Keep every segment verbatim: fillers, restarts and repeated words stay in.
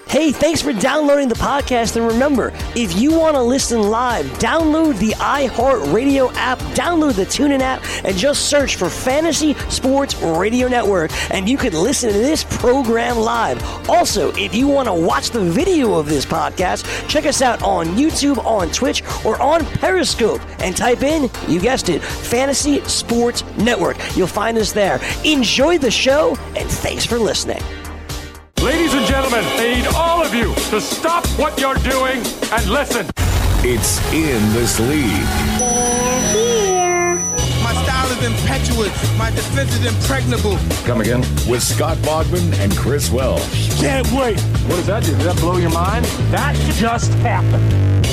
Hey, thanks for downloading the podcast. And remember, if you want to listen live, download the iHeartRadio app, download the TuneIn app, and just search for Fantasy Sports Radio Network, and you can listen to this program live. Also, if you want to watch the video of this podcast, check us out on YouTube, on Twitch, or on Periscope, and type in, you guessed it, Fantasy Sports Network. You'll find us there. Enjoy the show, and thanks for listening. Ladies and gentlemen, I need all of you to stop what you're doing and listen. It's In This League. They're here. My style is impetuous. My defense is impregnable. Come again? With Scott Bogman and Chris Welsh. Can't wait. What does that do? Did that blow your mind? That just happened.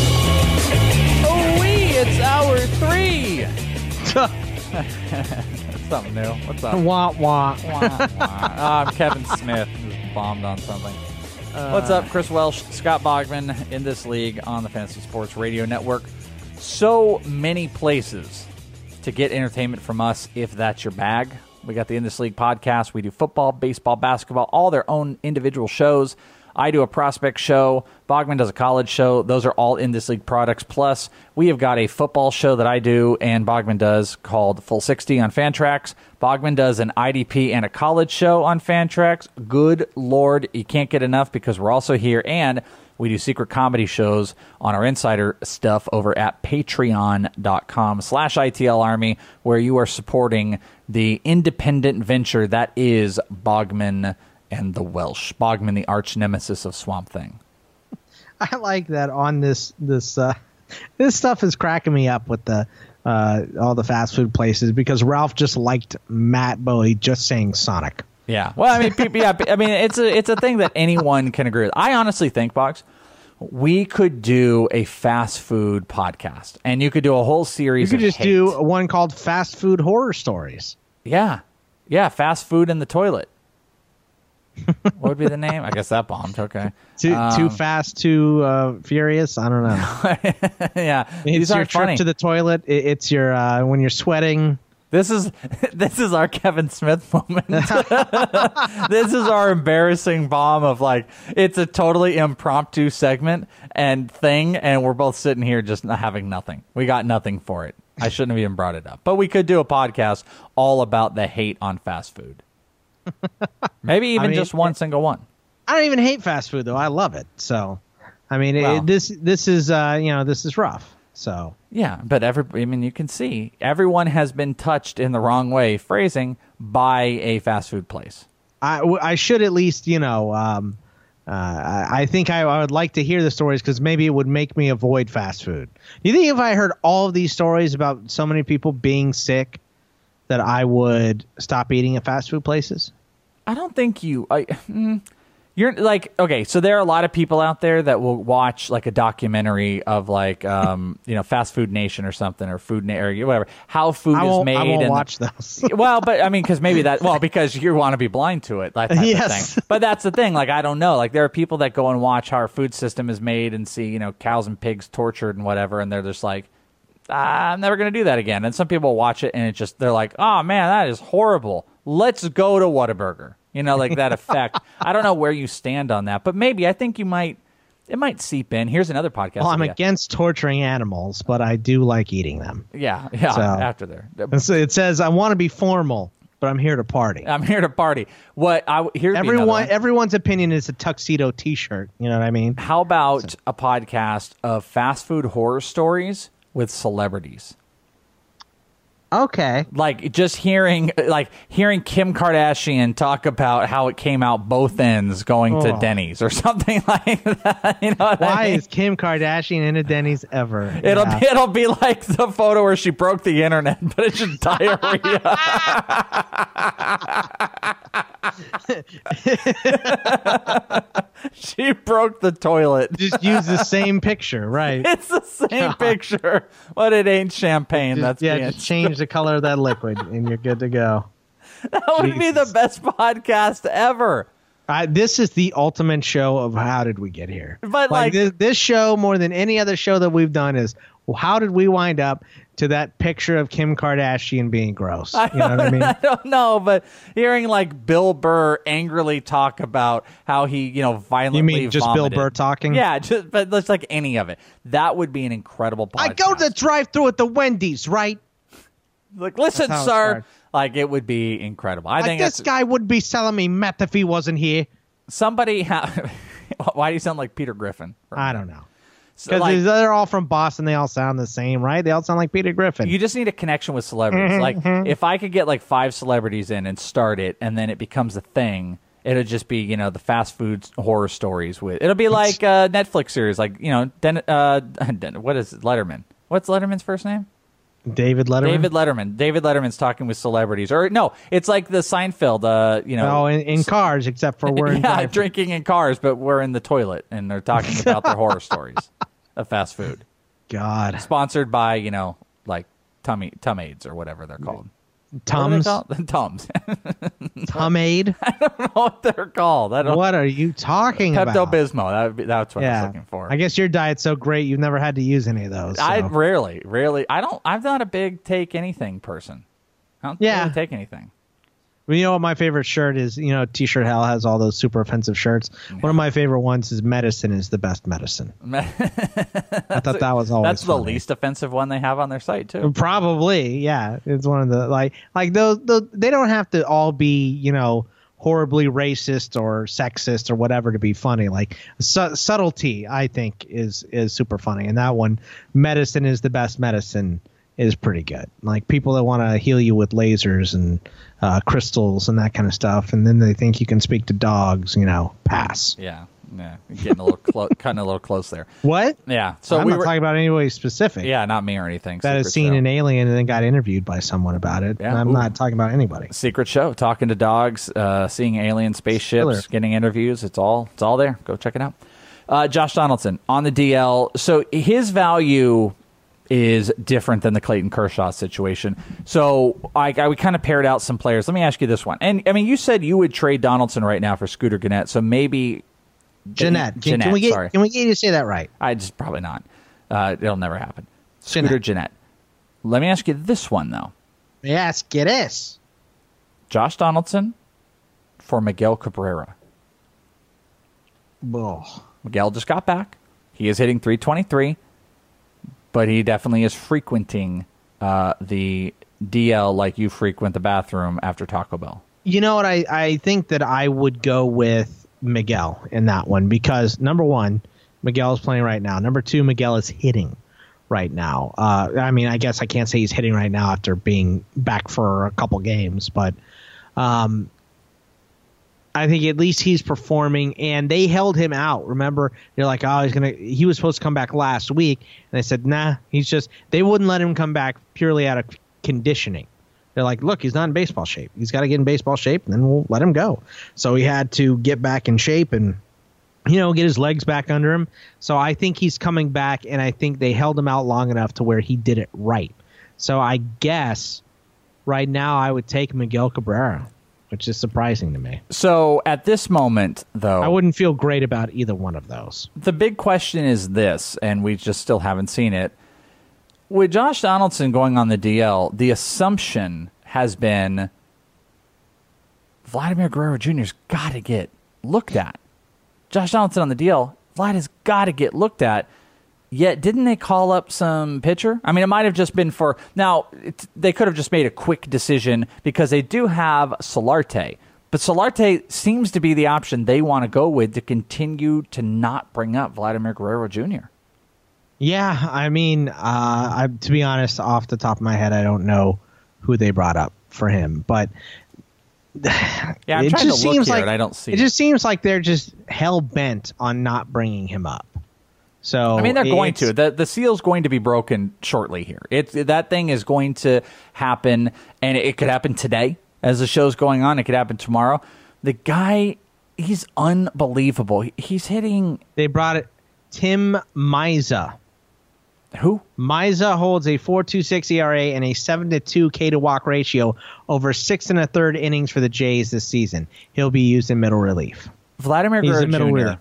Oh, wee, it's hour three. Something new. What's up? Wah, wah. Wah, wah. Uh, I'm Kevin Smith. Just bombed on something. Uh, What's up, Chris Welsh, Scott Bogman, In This League on the Fantasy Sports Radio Network. So many places to get entertainment from us if that's your bag. We got the In This League podcast. We do football, baseball, basketball, all their own individual shows. I do a prospect show. Bogman does a college show. Those are all In This League products. Plus, we have got a football show that I do and Bogman does called Full sixty on Fantrax. Bogman does an I D P and a college show on Fantrax. Good Lord, you can't get enough because we're also here. And we do secret comedy shows on our insider stuff over at patreon.com slash ITL Army, where you are supporting the independent venture that is Bogman and the Welsh. Bogman, the arch nemesis of Swamp Thing. I like that on this this uh, this stuff is cracking me up with the uh, all the fast food places because Ralph just liked Matt Bowie just saying Sonic. Yeah, well, I mean, people, yeah, I mean, it's a it's a thing that anyone can agree with. I honestly think, Box, we could do a fast food podcast, and you could do a whole series. You could of just hate. do one called Fast Food Horror Stories. Yeah, yeah, fast food in the toilet. What would be the name? I guess that bombed. Okay. Too um, too fast, too uh, furious. I don't know. Yeah, it's these your aren't trip funny. to the toilet. It, it's your uh, when you're sweating. This is this is our Kevin Smith moment. This is our embarrassing bomb of like it's a totally impromptu segment and thing, and we're both sitting here just not having nothing. We got nothing for it. I shouldn't have even brought it up, but we could do a podcast all about the hate on fast food. Maybe even I mean, just one it, single one. I don't even hate fast food though. I love it. So, I mean, well, it, this this is uh, you know this is rough. So yeah, but every I mean, you can see everyone has been touched in the wrong way, phrasing, by a fast food place. I, I should at least you know. Um, uh, I, I think I, I would like to hear the stories because maybe it would make me avoid fast food. Do you think if I heard all of these stories about so many people being sick, that I would stop eating at fast food places? I don't think you. I, mm, you're like okay. So there are a lot of people out there that will watch like a documentary of like um you know Fast Food Nation or something or Food Na- or whatever how food I is made. I won't and watch those. Well, but I mean, because maybe that well because you want to be blind to it, that type yes. of thing. But that's the thing. Like I don't know. Like there are people that go and watch how our food system is made and see you know cows and pigs tortured and whatever, and they're just like, I'm never going to do that again. And some people watch it and it just they're like, oh man, that is horrible. Let's go to Whataburger. You know, like that effect. I don't know where you stand on that, but maybe I think you might. It might seep in. Here's another podcast. Well, I'm idea. against torturing animals, but I do like eating them. Yeah, yeah. So, after there, and so it says I want to be formal, but I'm here to party. I'm here to party. What I here everyone everyone's opinion is a tuxedo T-shirt. You know what I mean? How about so. a podcast of fast food horror stories with celebrities? Okay. Like just hearing like hearing Kim Kardashian talk about how it came out both ends going oh. to Denny's or something like that. You know what Why I mean? is Kim Kardashian in a Denny's ever? It'll yeah. be, it'll be like the photo where she broke the internet, but it's just diarrhea. She broke the toilet. Just use the same picture, right? It's the same God. picture, but it ain't champagne. Just, That's yeah. Just change the color of that liquid, and you're good to go. That would Jesus. be the best podcast ever. Uh, this is the ultimate show of how did we get here. But like, like this, this show, more than any other show that we've done, is well, how did we wind up to that picture of Kim Kardashian being gross? You know what I mean? I don't know, but hearing like Bill Burr angrily talk about how he, you know, violently You mean just vomited. Bill Burr talking? Yeah, just, but it's like any of it. That would be an incredible podcast. I go to the drive-thru at the Wendy's, right? Like, listen, That's how it sir. started. Like, it would be incredible. I Like think this that's, guy wouldn't be selling me meth if he wasn't here. somebody. Ha- Why do you sound like Peter Griffin? I don't know. So, Because like, they're all from Boston. They all sound the same, right? They all sound like Peter Griffin. you just need a connection with celebrities. Like, if I could get like five celebrities in and start it, and then it becomes a thing, it'll just be, you know, the fast food horror stories with. It'll be like a Netflix series, like, you know, Den, uh, Den, what is it? Letterman? What's Letterman's first name? David Letterman? David Letterman. David Letterman's talking with celebrities, or no, it's like the Seinfeld. Uh, you know, Oh, in, in cars, except for we're in yeah, drive-thru. drinking in cars, but we're in the toilet, and they're talking about their horror stories of fast food. God. Sponsored by, you know, like tummy Tumades or whatever they're called. Tums? What are they called? Tums. Tumade? I don't know what they're called. I don't. What are you talking Pepto about? Bismol. That would be, that's what I Yeah. was looking for. I guess your diet's so great you've never had to use any of those. So. I rarely, rarely. I don't. I'm not a big take anything person. I don't Yeah. really take anything. Well, you know what my favorite shirt is? You know, T-shirt Hell has all those super offensive shirts. One of my favorite ones is medicine is the best medicine. I thought that was always That's the funny. least offensive one they have on their site too. Probably, yeah. It's one of the like like those, those they don't have to all be, you know, horribly racist or sexist or whatever to be funny. Like su- subtlety, I think, is is super funny. And that one, medicine is the best medicine, is pretty good. Like people that want to heal you with lasers and uh, crystals and that kind of stuff, and then they think you can speak to dogs, you know, pass. Yeah, yeah. You're getting a little close, cutting a little close there. What? Yeah. So I'm we not were, talking about anybody specific. yeah, not me or anything. That has Secret seen show. an alien and then got interviewed by someone about it. Yeah. I'm Ooh. not talking about anybody. Secret show, talking to dogs, uh, seeing alien spaceships, Killer. getting interviews. It's all it's all there. Go check it out. Uh, Josh Donaldson on the D L. So his value is different than the Clayton Kershaw situation. So I, I would kind of paired out some players. Let me ask you this one. And I mean, you said you would trade Donaldson right now for Scooter Gennett. So maybe Jeanette. Can, Jeanette, can we get sorry. can we get you to say that right? I just probably not. Uh, it'll never happen. Jeanette. Scooter Gennett. Let me ask you this one though. Yes, get this. Josh Donaldson for Miguel Cabrera. Oh. Miguel just got back. He is hitting three twenty-three, but he definitely is frequenting uh, the D L like you frequent the bathroom after Taco Bell. You know what? I, I think that I would go with Miguel in that one because, number one, Miguel is playing right now. Number two, Miguel is hitting right now. Uh, I mean, I guess I can't say he's hitting right now after being back for a couple games, but um, I think at least he's performing, and they held him out. Remember, they're like, oh, he's gonna. He was supposed to come back last week, and they said, nah, he's just. They wouldn't let him come back purely out of conditioning. They're like, look, he's not in baseball shape. He's got to get in baseball shape, and then we'll let him go. So he had to get back in shape and, you know, get his legs back under him. So I think he's coming back, and I think they held him out long enough to where he did it right. So I guess right now I would take Miguel Cabrera, which is surprising to me. So at this moment, though, I wouldn't feel great about either one of those. the big question is this, and we just still haven't seen it. With Josh Donaldson going on the D L, the assumption has been Vladimir Guerrero Junior's got to get looked at. Josh Donaldson on the D L, Vlad has got to get looked at. Yet, didn't they call up some pitcher? I mean, it might have just been for... Now, it, they could have just made a quick decision because they do have Solarte. But Solarte seems to be the option they want to go with to continue to not bring up Vladimir Guerrero Junior Yeah, I mean, uh, I, to be honest, off the top of my head, I don't know who they brought up for him, but Yeah, I'm it trying just to look seems here like and I don't see it. it. Just seems like they're just hell bent on not bringing him up. So I mean, they're going it's- to. The the seal's going to be broken shortly here. It that thing is going to happen, and it could happen today as the show's going on. It could happen tomorrow. The guy, he's unbelievable. He- He's hitting They brought it. Tim Miza. who? Miza holds a four point two six E R A and a seven to two K to walk ratio over six and a third innings for the Jays this season. He'll be used in middle relief. Vladimir He's Guerrero a middle Junior reliever.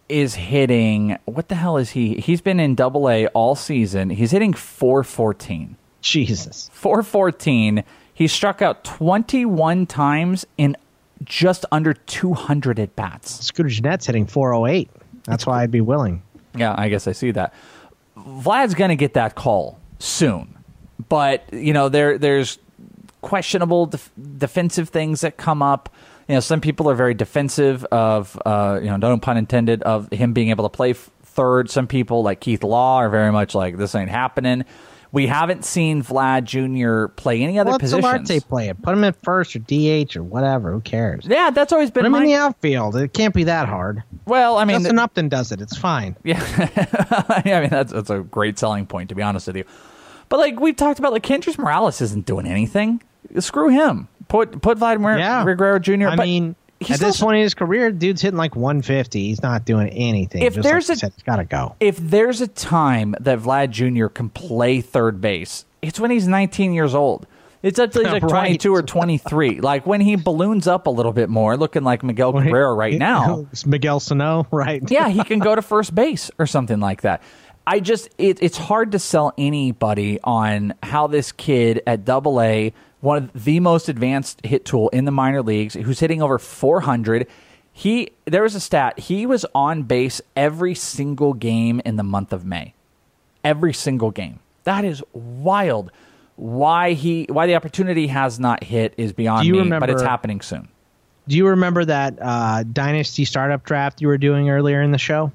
is hitting, what the hell is he? He's been in double A all season. He's hitting four fourteen. Jesus. four fourteen. He struck out twenty-one times in just under two hundred at bats. Scooter Jeanette's hitting four oh eight. That's why I'd be willing. Yeah, I guess I see that. Vlad's going to get that call soon. But, you know, there there's questionable def- defensive things that come up. You know, some people are very defensive of, uh, you know, no pun intended, of him being able to play f- third. Some people, like Keith Law, are very much like, this ain't happening. We haven't seen Vlad Junior play any other Let positions. Solarte play it. Put him at first or D H or whatever. Who cares? Yeah, that's always been Put him my... in the outfield. It can't be that hard. Well, I mean... Justin Upton does it. It's fine. Yeah, I mean, that's, that's a great selling point, to be honest with you. But, like, we've talked about, like, Kendrys Morales isn't doing anything. Screw him. Put put Vladimir Yeah. Guerrero Junior I but mean, he's at still, this point in his career, dude's hitting like one fifty. He's not doing anything. If Just there's like a- you said, it's got to go. if there's a time that Vlad Junior can play third base, it's when he's nineteen years old. It's until he's like Right. twenty-two or twenty-three. Like when he balloons up a little bit more, looking like Miguel Cabrera right now. It's Miguel Sano, right? Yeah, he can go to first base or something like that. I just, it, it's hard to sell anybody on how this kid at double A, one of the most advanced hit tool in the minor leagues, who's hitting over four hundred. He, there was a stat, he was on base every single game in the month of May. Every single game. That is wild. Why he, why the opportunity has not hit is beyond Do you me, remember- but it's happening soon. Do you remember that uh, Dynasty startup draft you were doing earlier in the show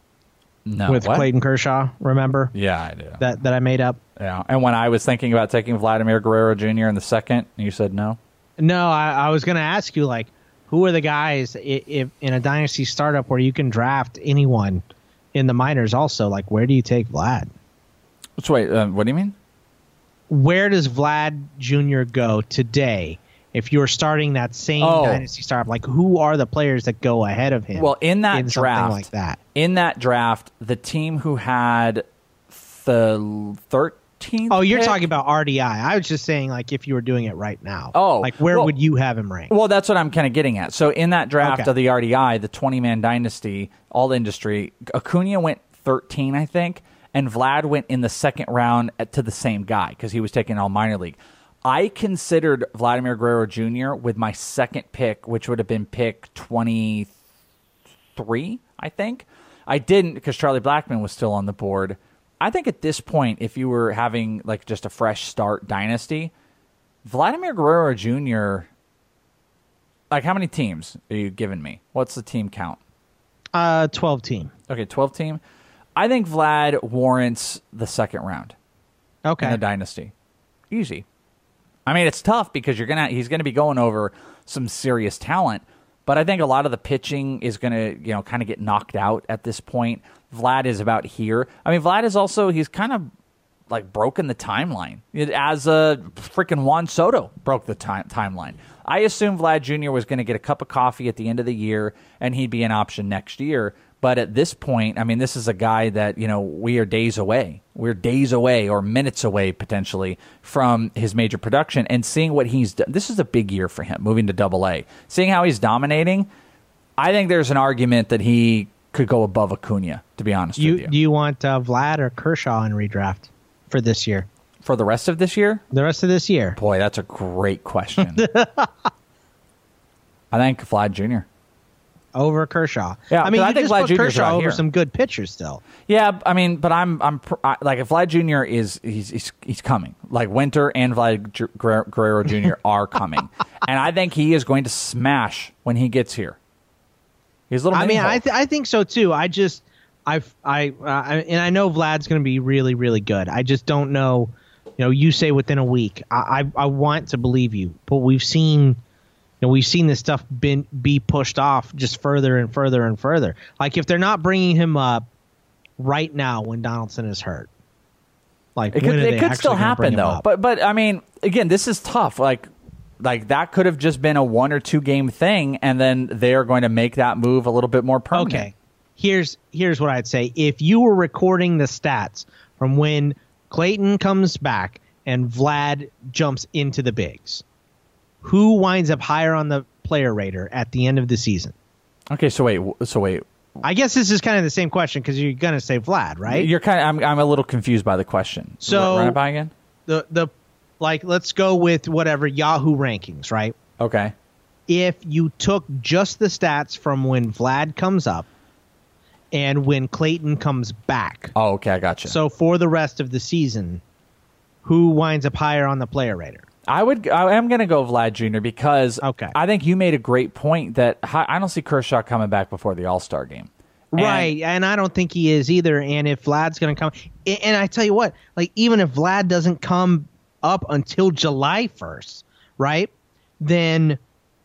No, with what? Clayton Kershaw? Remember Yeah, I do. that that I made up? Yeah, and when I was thinking about taking Vladimir Guerrero Junior in the second, you said no. No, I, I was going to ask you, like, who are the guys i- if in a Dynasty startup where you can draft anyone in the minors? Also, like, where do you take Vlad? So wait, uh, what do you mean? Where does Vlad Junior go today if you're starting that same Oh. Dynasty startup? Like, who are the players that go ahead of him? Well, in that in something draft, like that. in that draft, the team who had the thirteenth. Oh, you're pick- talking about R D I. I was just saying, like, if you were doing it right now. Oh, like, where well- would you have him ranked? Well, that's what I'm kind of getting at. So in that draft Okay. of the R D I, the twenty-man dynasty, all industry, Acuna went thirteen, I think, and Vlad went in the second round at, to the same guy because he was taking all minor league. I considered Vladimir Guerrero Junior with my second pick, which would have been pick twenty-three, I think. I didn't because Charlie Blackmon was still on the board. I think at this point, if you were having like just a fresh start dynasty, Vladimir Guerrero Junior, like how many teams are you giving me? What's the team count? Uh, twelve team. Okay, twelve team. I think Vlad warrants the second round Okay. in a dynasty. Easy. I mean, it's tough because you're gonna he's gonna be going over some serious talent, but I think a lot of the pitching is gonna you know kind of get knocked out at this point. Vlad is about here. I mean, Vlad is also he's kind of like broken the timeline as a freaking Juan Soto broke the time timeline. I assumed Vlad Junior was going to get a cup of coffee at the end of the year and he'd be an option next year. But at this point, I mean, this is a guy that, you know, we are days away. We're days away or minutes away potentially from his major production and seeing what he's done. This is a big year for him moving to double A. Seeing how he's dominating, I think there's an argument that he could go above Acuna, to be honest You with you. do you want uh, Vlad or Kershaw in redraft for this year? For the rest of this year? The rest of this year. Boy, that's a great question. I think Vlad Junior Over Kershaw. Yeah, I mean, 'cause I you think just Vlad put Junior's Kershaw right over here. some good pitchers still. Yeah, I mean, but I'm, I'm pr- I, like, if Vlad Junior is, he's, he's, he's coming. Like, Winter and Vlad J- Guer- Guerrero Junior are coming. And I think he is going to smash when he gets here. He's a little I mean, mini I Hulk. th- I think so too. I just I've I uh, I and I know Vlad's going to be really really good. I just don't know. You know, you say within a week. I I, I want to believe you, but we've seen. You know, we've seen this stuff been be pushed off just further and further and further. Like if they're not bringing him up right now when Donaldson is hurt, like It could, when are it they could actually still gonna bring happen him though. up? But but I mean, again, this is tough. Like like that could have just been a one or two game thing, and then they are going to make that move a little bit more permanent. Okay, here's here's what I'd say. If you were recording the stats from when Clayton comes back and Vlad jumps into the bigs, who winds up higher on the player rater at the end of the season? Okay. So wait. So wait. I guess this is kind of the same question because you're gonna say Vlad, right? You're kind of. I'm. I'm a little confused by the question. So run it by again. The the like, let's go with whatever Yahoo rankings, right? Okay. If you took just the stats from when Vlad comes up and when Clayton comes back. Oh, okay, I gotcha. So for the rest of the season, who winds up higher on the player rater? I would. I am going to go Vlad Junior because okay. I think you made a great point that I don't see Kershaw coming back before the All-Star game. And right, and I don't think he is either. And if Vlad's going to come, and I tell you what, like even if Vlad doesn't come up until July first, right, then,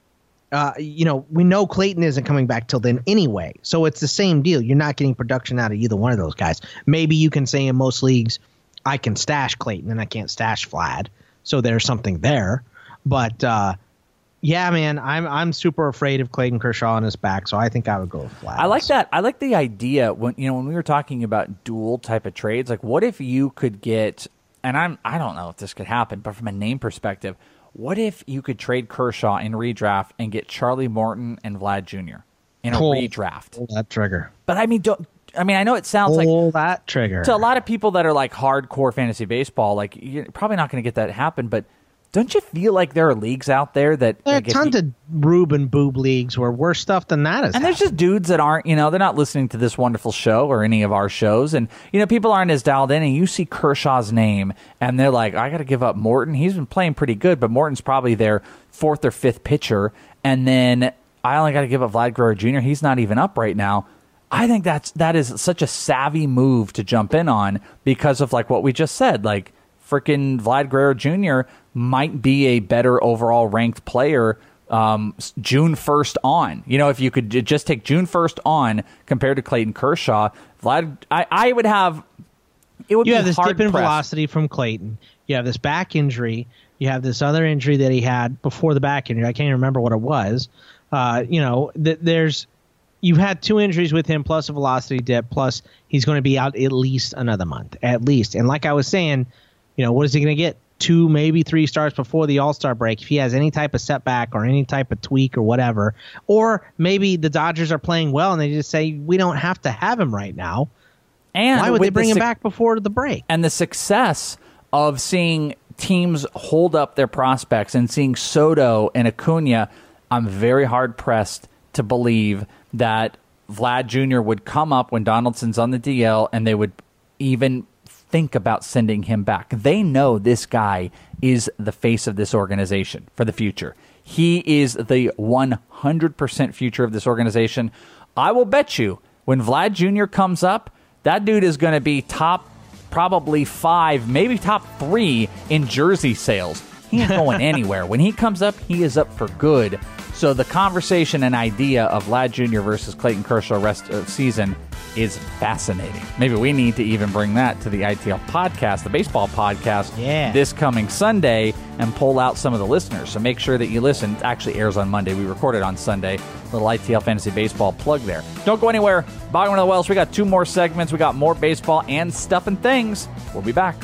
uh, you know, we know Clayton isn't coming back till then anyway. So it's the same deal. You're not getting production out of either one of those guys. Maybe you can say in most leagues, I can stash Clayton and I can't stash Vlad. So there's something there. But, uh, yeah, man, I'm I'm super afraid of Clayton Kershaw on his back, so I think I would go with Vlad. I like that. I like the idea when you know when we were talking about dual type of trades. Like, what if you could get? And I'm I don't know if this could happen, but from a name perspective, what if you could trade Kershaw in redraft and get Charlie Morton and Vlad Junior in a pull, redraft? Pull that trigger. But I mean, don't. I mean, I know it sounds pull like pull that trigger to a lot of people that are like hardcore fantasy baseball. Like, you're probably not going to get that happen, but. Don't you feel like there are leagues out there that there are like, tons you, of Rube and Boob leagues where worse stuff than that is and happening. There's just dudes that aren't, you know, they're not listening to this wonderful show or any of our shows, and you know, people aren't as dialed in. And you see Kershaw's name, and they're like, I got to give up Morton. He's been playing pretty good, but Morton's probably their fourth or fifth pitcher, and then I only got to give up Vlad Guerrero Junior He's not even up right now. I think that's that is such a savvy move to jump in on because of like what we just said, like. Freaking Vlad Guerrero Junior might be a better overall ranked player um, June first on. You know, if you could j- just take June first on compared to Clayton Kershaw, Vlad, I, I would have. It would you be have this hard dip in pressed. velocity from Clayton. You have this back injury. You have this other injury that he had before the back injury. I can't even remember what it was. Uh, you know, th- there's. You've had two injuries with him, plus a velocity dip, plus he's going to be out at least another month, at least. And like I was saying. You know, what is he going to get? Two, maybe three starts before the All-Star break if he has any type of setback or any type of tweak or whatever. Or maybe the Dodgers are playing well and they just say, we don't have to have him right now. And why would they bring the him su- back before the break? And the success of seeing teams hold up their prospects and seeing Soto and Acuna, I'm very hard-pressed to believe that Vlad Junior would come up when Donaldson's on the D L and they would even think about sending him back. They know this guy is the face of this organization for the future. He is the one hundred percent future of this organization. I will bet you when Vlad Junior comes up, that dude is going to be top probably five, maybe top three in jersey sales. He ain't going anywhere. When he comes up, he is up for good. So the conversation and idea of Vlad Junior versus Clayton Kershaw rest of season is fascinating. Maybe we need to even bring that to the I T L podcast, the baseball podcast, yeah. this coming Sunday and pull out some of the listeners. So make sure that you listen. It actually airs on Monday. We recorded on Sunday. Little I T L Fantasy Baseball plug there. Don't go anywhere. Bottom of the Wells, we got two more segments. We got more baseball and stuff and things. We'll be back.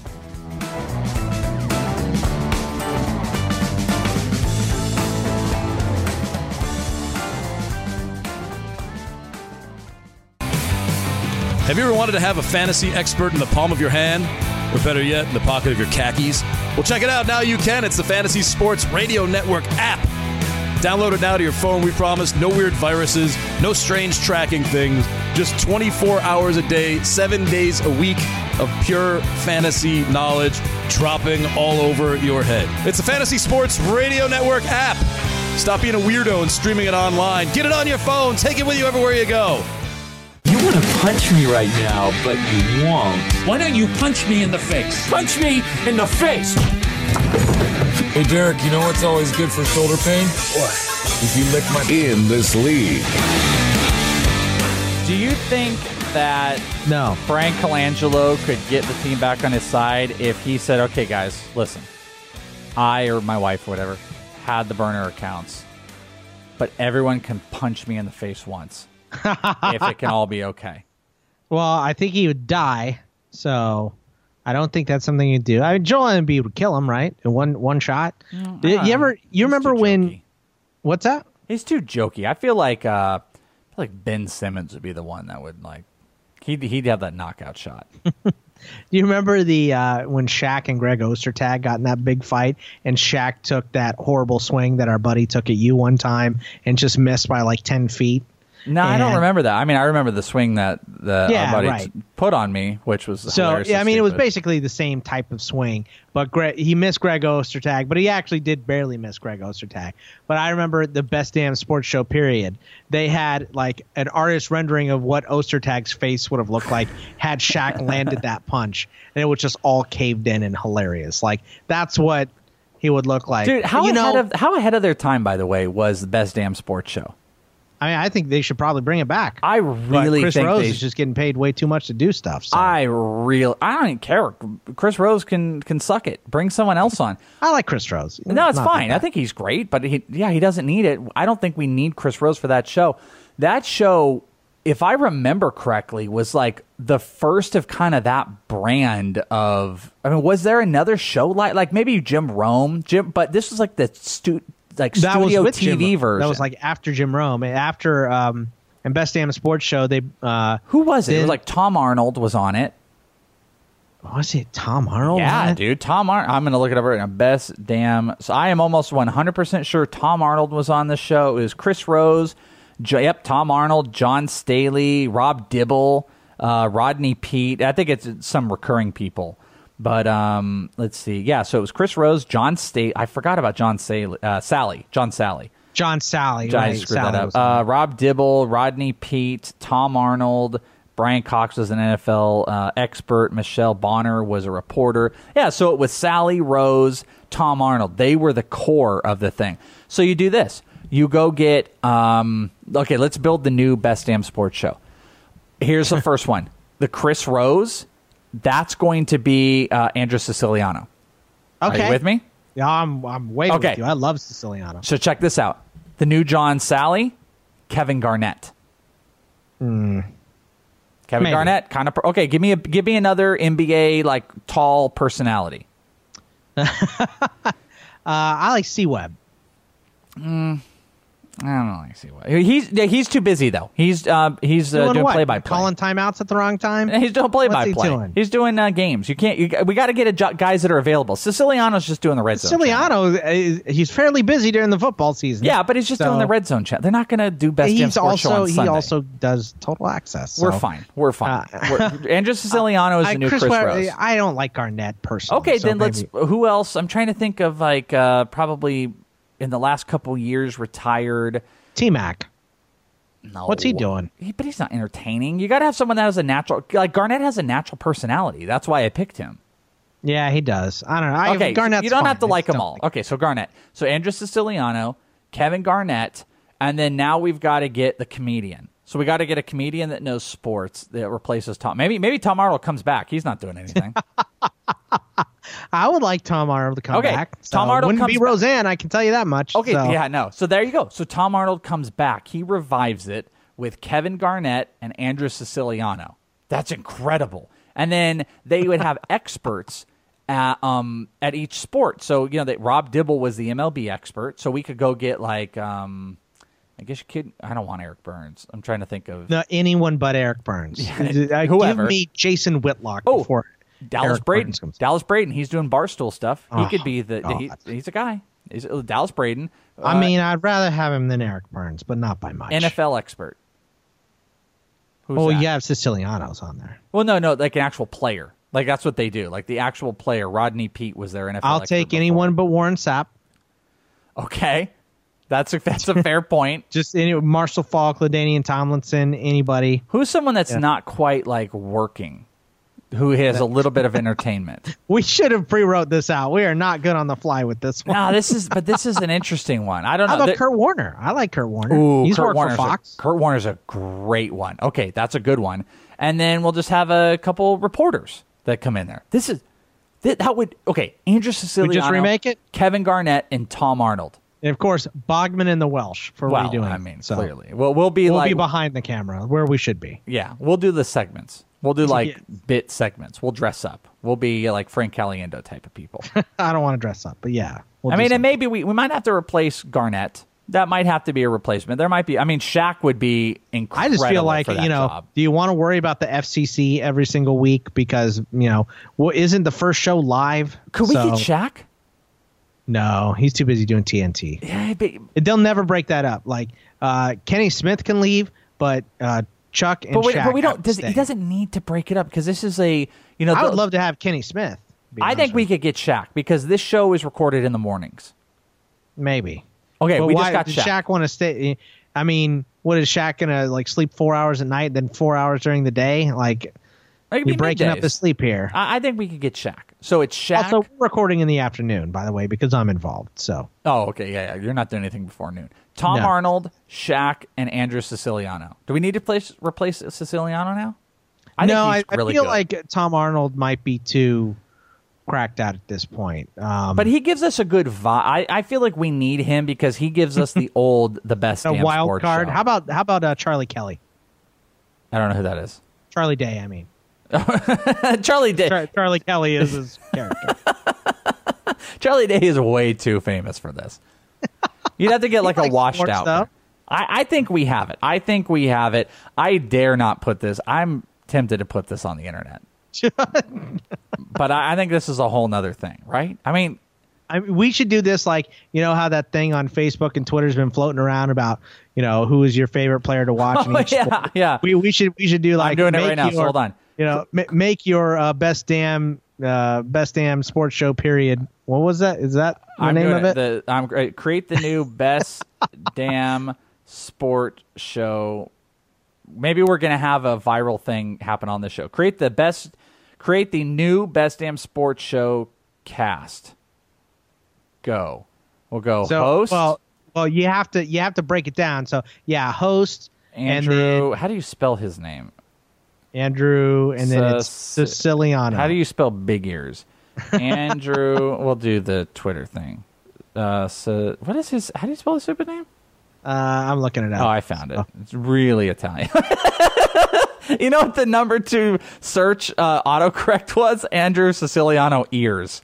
Have you ever wanted to have a fantasy expert in the palm of your hand? Or better yet, in the pocket of your khakis? Well, check it out. Now you can. It's the Fantasy Sports Radio Network app. Download it now to your phone, we promise. No weird viruses, no strange tracking things. Just twenty-four hours a day, seven days a week of pure fantasy knowledge dropping all over your head. It's the Fantasy Sports Radio Network app. Stop being a weirdo and streaming it online. Get it on your phone. Take it with you everywhere you go. You want to punch me right now, but you won't. Why don't you punch me in the face? Punch me in the face! Hey, Derek, you know what's always good for shoulder pain? What? If you lick my... In this league. Do you think that no Frank Colangelo could get the team back on his side if he said, okay, guys, listen, I or my wife or whatever had the burner accounts, but everyone can punch me in the face once. If it can all be okay. Well, I think he would die, so I don't think that's something you'd do. I mean, Joel Embiid would kill him, right? In one one shot. Mm, Did you ever? You He's remember too when? jokey. What's that? He's too jokey. I feel like uh, feel like Ben Simmons would be the one that would like he'd he'd have that knockout shot. Do you remember the uh, when Shaq and Greg Ostertag got in that big fight, and Shaq took that horrible swing that our buddy took at you one time and just missed by like ten feet? No, and, I don't remember that. I mean, I remember the swing that the yeah, our buddy right. t- put on me, which was so. hilarious. Yeah, I mean, it was stupid. basically the same type of swing, but Greg, he missed Greg Ostertag, but he actually did barely miss Greg Ostertag. But I remember the Best Damn Sports Show period. They had like an artist rendering of what Ostertag's face would have looked like had Shaq landed that punch, and it was just all caved in and hilarious. Like that's what he would look like. Dude, how you ahead know, of how ahead of their time, by the way, was the Best Damn Sports Show? I mean, I think they should probably bring it back. I really but Chris think Rose they is just getting paid way too much to do stuff. So. I real I don't even care. Chris Rose can can suck it. Bring someone else on. I like Chris Rose. No, it's Not fine. that I think he's great, but he, yeah, he doesn't need it. I don't think we need Chris Rose for that show. That show, if I remember correctly, was like the first of kind of that brand of. I mean, was there another show like like maybe Jim Rome, Jim? But this was like the stu- like that studio was with T V Jim, version. That was like after Jim Rome, after um, and Best Damn Sports Show. They uh, who was it? then, It was like Tom Arnold was on it. Was it Tom Arnold? Yeah, dude, Tom Arnold. I'm gonna look it up right now. Best Damn. So I am almost one hundred percent sure Tom Arnold was on the show. It was Chris Rose. Jo- yep, Tom Arnold, John Staley, Rob Dibble, uh, Rodney Peete. I think it's some recurring people. But um, let's see. Yeah, so it was Chris Rose, John Staley. I forgot about John Staley, uh, Sally. John Sally. John Sally. I Right. screwed Sally that was up. on Uh, Rob Dibble, Rodney Peete, Tom Arnold, Brian Cox was an N F L uh, expert. Michelle Bonner was a reporter. Yeah, so it was Sally, Rose, Tom Arnold. They were the core of the thing. So you do this. You go get, um, okay, let's build the new Best Damn Sports Show. Here's the first one. The Chris Rose, that's going to be uh, Andrew Siciliano. Okay. Are you with me? Yeah, I'm. I'm way Okay. with you. I love Siciliano. So check this out. The new John Sally, Kevin Garnett. Mm. Kevin Maybe. Garnett, kind of. Okay, give me a give me another N B A like tall personality. uh, I like C-Web. Mm, I don't know. I see what he's. Yeah, he's too busy though. He's uh, he's uh, Doing doing what? play by play. Calling timeouts at the wrong time. He's doing play by What's he play. doing? He's doing uh, games. You can't. You, we got to get a jo- guys that are available. Siciliano's just doing the red zone. channel. Siciliano, uh, he's fairly busy during the football season. Yeah, but he's just So- doing the red zone chat. They're not going to do best damn He's sports show also on he Sunday. also does total access. So. We're fine. We're fine. Uh, We're, Andrew Siciliano is I- the new Chris Chris Webb- Rose. I don't like Garnett personally. Okay, so then let's. maybe- Who else? I'm trying to think of like uh, probably in the last couple years retired. T-Mac. No, What's he doing? He, but he's not entertaining. You got to have someone that has a natural. Like Garnett has a natural personality. That's why I picked him. Yeah, he does. I don't know. I, Okay, Garnett's you don't fine. have to I like just them don't all. like- Okay, so Garnett. So Andrew Siciliano, Kevin Garnett, and then now we've got to get the comedian. So we got to get a comedian that knows sports that replaces Tom. Maybe maybe Tom Arnold comes back. He's not doing anything. I would like Tom Arnold to come Okay, back. Tom So Arnold wouldn't comes be back. Roseanne. I can tell you that much. Okay, so. yeah, no. So there you go. So Tom Arnold comes back. He revives it with Kevin Garnett and Andrew Siciliano. That's incredible. And then they would have experts at, um, at each sport. So, you know, that Rob Dibble was the M L B expert. So we could go get like, um, I guess you could. I don't want Eric Burns. I'm trying to think of No, anyone but Eric Burns. Yeah, Uh, whoever. Give me Jason Whitlock Oh, before Dallas Eric Braden. Burns comes. Dallas Braden. He's doing Barstool stuff. He Oh, could be the. He, God. he's a guy. He's uh, Dallas Braden. I uh, mean, I'd rather have him than Eric Burns, but not by much. N F L expert. Who's well, that? you have Siciliano's on there. Well, no, no, like an actual player. Like that's what they do. Like the actual player. Rodney Peete was their N F L. I'll expert take before. anyone but Warren Sapp. Okay, that's a that's a fair point. Just any Marshall Falk, LaDainian Tomlinson, anybody. Who's someone that's Yeah. not quite like working, who has a little bit of entertainment? We should have pre-wrote this out. We are not good on the fly with this one. No, this is but this is an interesting one. I don't How know. about There- Kurt Warner? I like Kurt Warner. Ooh, He's Kurt worked Warner's for Fox. A, Kurt Warner's a great one. Okay, that's a good one. And then we'll just have a couple reporters that come in there. This is that, that would okay. Andrew Siciliano, We just remake it? Kevin Garnett, and Tom Arnold. And of course, Bogman and the Welsh for Well, what you doing. I mean, So, clearly, we'll we'll be we'll like be behind the camera where we should be. yeah, we'll do the segments. We'll do like Yeah. bit segments. We'll dress up. We'll be like Frank Caliendo type of people. I don't want to dress up, but yeah. we'll I do mean, and something. maybe we, we might have to replace Garnett that might have to be a replacement. There might be. I mean, Shaq would be incredible. I just feel like, for that you know, job. do you want to worry about the F C C every single week because, you know, well, isn't the first show live? Could we So- get Shaq? No, he's too busy doing T N T. Yeah, but, They'll never break that up. Like uh, Kenny Smith can leave, but uh, Chuck and but, we, Shaq but we have don't. to Does, stay. he doesn't need to break it up because this is a. You know, I would the- love to have Kenny Smith. to be I honest think we with could get Shaq because this show is recorded in the mornings. you. maybe. Okay, But we why just got does Shaq. Shaq want to stay? I mean, what is Shaq gonna like sleep four hours at night, then four hours during the day? Like It could you're be breaking up middays. the sleep here. I, I think we could get Shaq. So it's Shaq. Also, we're recording in the afternoon, by the way, because I'm involved. So oh, okay, yeah, yeah. You're not doing anything before noon. Tom No. Arnold, Shaq, and Andrew Siciliano. Do we need to place, replace Siciliano now? I no, think he's I, really I feel good. like Tom Arnold might be too cracked out at this point. Um, But he gives us a good vibe. I, I feel like we need him because he gives us the old, the best a damn wild sports card. show. How about how about uh, Charlie Kelly? I don't know who that is. Charlie Day, I mean. Charlie Day. Char- Charlie Kelly is his character. Charlie Day is way too famous for this. You'd have to get like a likes washed sports out. stuff. I, I think we have it. I think we have it. I dare not put this. I'm tempted to put this on the internet. But I, I think this is a whole nother thing, right? I mean, I mean, we should do this like, you know how that thing on Facebook and Twitter's been floating around about, you know, who is your favorite player to watch in oh, each yeah, sport? yeah. We we should we should do like I'm doing it make right now, so your- hold on. You know, ma- make your uh, best damn uh, best damn sports show period. What was that? Is that the I'm name doing of it? The, I'm great. Create the new best damn sport show. Maybe we're gonna have a viral thing happen on the show. Create the best. Create the new best damn sports show cast. Go. We'll go so, host. Well, well, you have to you have to break it down. So yeah, host Andrew. and how do you spell his name? then Andrew, and then it's Sus- Siciliano. How do you spell big ears? Andrew. We'll do the Twitter thing. Uh, so what is his? How do you spell his stupid name? Uh, I'm looking it up. Oh, I found it. It's really Italian. You know what the number two search uh, autocorrect was? Andrew Siciliano ears.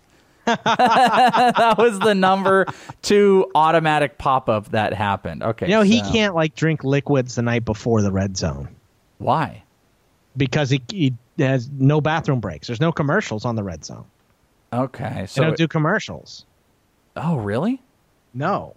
That was the number two automatic pop-up that happened. Okay. You know, he so- can't like drink liquids the night before the red zone Why? because he, he has no bathroom breaks. There's no commercials on the red zone. Okay. They So don't do commercials. oh, really? No.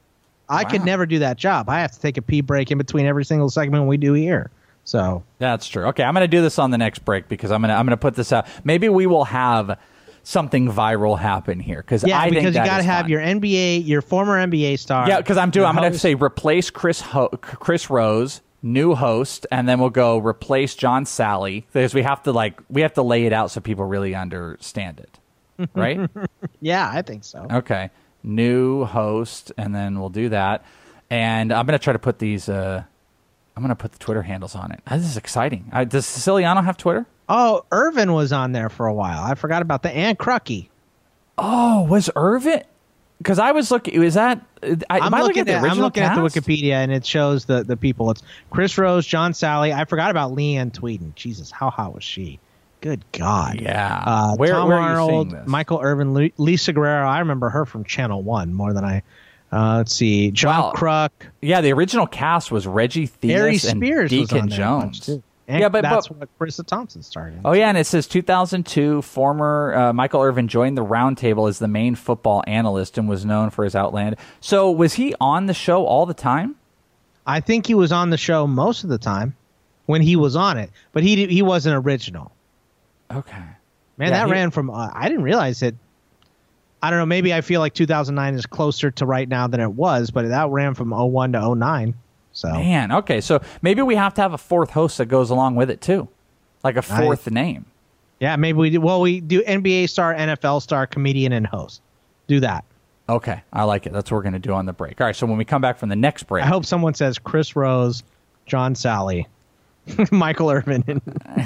I could Wow. never do that job. I have to take a pee break in between every single segment we do here. So That's true. Okay, I'm going to do this on the next break because I'm going to I'm going to put this out. Maybe we will have something viral happen here because yeah, I think because you that got to is have fun. your N B A, your former N B A star. Yeah, because I'm doing. your I'm going to host. say replace Chris Ho- Chris Rose, new host, and then we'll go replace John Sally because we have to like we have to lay it out so people really understand it, right? Yeah, I think so. Okay, new host, and then we'll do that. And I'm going to try to put these. Uh, I'm going to put the Twitter handles on it. This is exciting. Uh, does Siciliano have Twitter? Oh, Irvin was on there for a while. I forgot about the and Crucky. Oh, was Irvin? Because I was looking. Was that? I, I'm am I looking, looking at the at, original I'm looking at the cast? Wikipedia, and it shows the, the people. It's Chris Rose, John Sally. I forgot about Leanne Tweeden. Jesus, how hot was she? Good God. Yeah. Uh, Where- Tom where are you Arnold, seeing this? Michael Irvin, Lu- Lisa Guerrero. I remember her from Channel One more than I. Uh, let's see, John Wow. Kruk, Yeah, the original cast was Reggie Harry Theus and Spears was Deacon on there a bunch, Jones. too. And Yeah, but- that's but- what Carissa Thompson started. Oh yeah, and it says two thousand two. Former uh, Michael Irvin joined the roundtable as the main football analyst and was known for his outland. So was he on the show all the time? I think he was on the show most of the time when he was on it, but he he wasn't original. Okay. Man, Yeah, that he- ran from. Uh, I didn't realize it. I don't know. Maybe I feel like two thousand nine is closer to right now than it was, but that ran from oh one to oh nine. So Man, okay, so maybe we have to have a fourth host that goes along with it too, like a fourth name. yeah, maybe we do. Well, we do N B A star, N F L star, comedian, and host. Do that. Okay, I like it. That's what we're going to do on the break. All right, so when we come back from the next break, I hope someone says Chris Rose, John Sally, Michael Irvin. And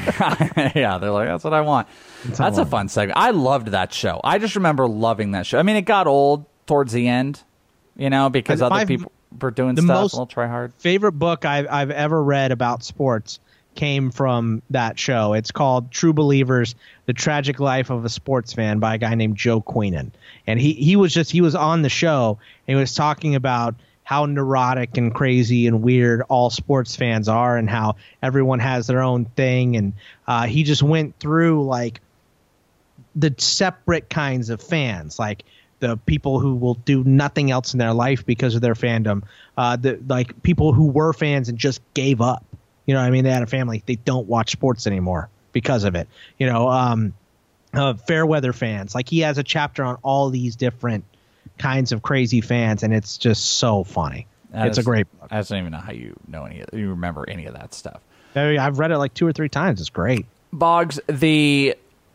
yeah, they're like, that's what I want. That's That's all a I fun segment. I loved that show. I just remember loving that show. I mean, it got old towards the end, you know, because And other my- people were doing the stuff. most a little try hard. favorite book I've I've ever read about sports came from that show. It's called True Believers: The Tragic Life of a Sports Fan by a guy named Joe Queenan. And he he was just he was on the show and he was talking about how neurotic and crazy and weird all sports fans are and how everyone has their own thing. And uh, he just went through like the separate kinds of fans, like the people who will do nothing else in their life because of their fandom, uh, the like people who were fans and just gave up. You know what I mean? They had a family. They don't watch sports anymore because of it. You know, um, uh, fair weather fans. Like he has a chapter on all these different kinds of crazy fans, and it's just so funny. That it's is, a great book. I don't even know how you know any of you remember any of that stuff. I've read it like two or three times. It's great. Boggs, the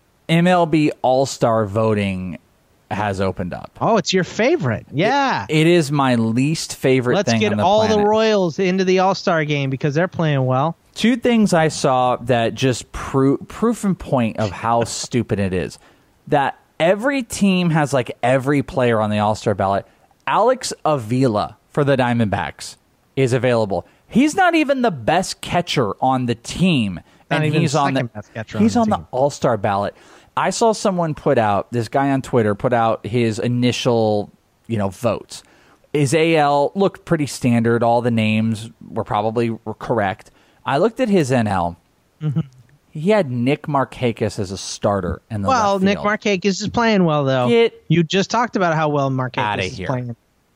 M L B All-Star voting has opened up. Oh, it's your favorite. Yeah. It, it is my least favorite Let's thing get on the all planet. the Royals into the All-Star game because they're playing well. Two things I saw that just pro- proof and point of how stupid it is. That every team has like every player on the All-Star ballot. Alex Avila for the Diamondbacks is available. He's not even the best catcher on the team, Not and even he's on the second-best catcher on he's the on the team. All-Star ballot. I saw someone put out, this guy on Twitter put out his initial, you know, votes. His A L looked pretty standard. All the names were probably correct. I looked at his N L. Mm-hmm. He had Nick Markakis as a starter in the Well, left Nick field. Markakis is playing well, though. Get you just talked about how well Markakis outta is here. playing.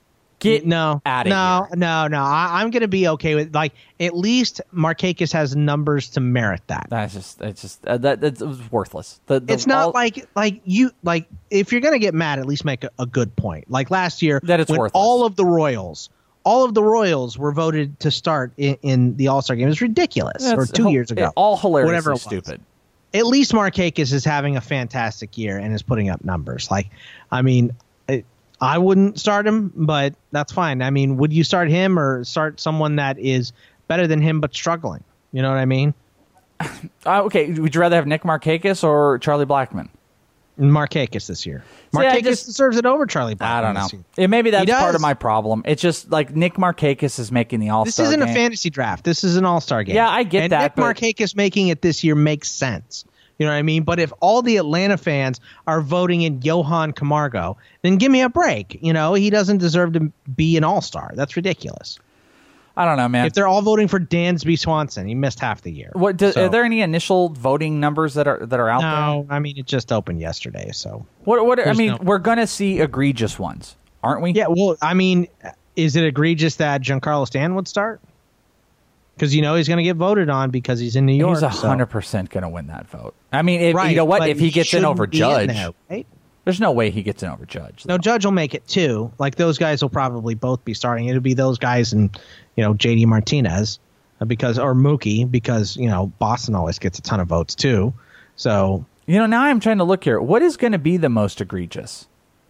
Get no, outta no, here. no, no. I, I'm going to be okay with like at least Markakis has numbers to merit that. That's just, it's just uh, that that's it was worthless. The, the, It's not all- like like you like if you're going to get mad, at least make a, a good point. Like last year, That it's when worthless. all of the Royals, all of the Royals were voted to start in, in the All Star game. It's ridiculous. That's or two hil- years ago, all hilariously whatever it was. stupid. At least Markakis is having a fantastic year and is putting up numbers. Like, I mean, it, I wouldn't start him, but that's fine. I mean, would you start him or start someone that is better than him but struggling? You know what I mean? Uh, okay, would you rather have Nick Markakis or Charlie Blackmon? Markakis this year. See, Markakis I just- deserves it over Charlie Blackmon. I don't know. this year. Yeah, maybe that's He part does. of my problem. It's just like Nick Markakis is making the All This Star. isn't game. a fantasy draft. This is an all-star game. Yeah, I get and that, Nick but- Markakis making it this year makes sense. You know what I mean? But if all the Atlanta fans are voting in Johan Camargo, then give me a break. You know, he doesn't deserve to be an all-star. That's ridiculous. I don't know, man. If they're all voting for Dansby Swanson, he missed half the year. What do, So- are there any initial voting numbers that are that are out there? No, I mean, it just opened yesterday, so. What? What? I There's mean, no- we're gonna see egregious ones, aren't we? Yeah, well, I mean, is it egregious that Giancarlo Stanton would start? Because you know he's going to get voted on because he's in New York. He's a so- hundred percent gonna win that vote. I mean, if, Right, you know what? but If he gets in shouldn't over be in Judge, there, right? there's no way he gets in over Judge. No, Judge will make it too. Like those guys will probably both be starting. It'll be those guys and you know J D Martinez uh, because or Mookie because you know Boston always gets a ton of votes too. So You know, now I'm trying to look here. What is going to be the most egregious?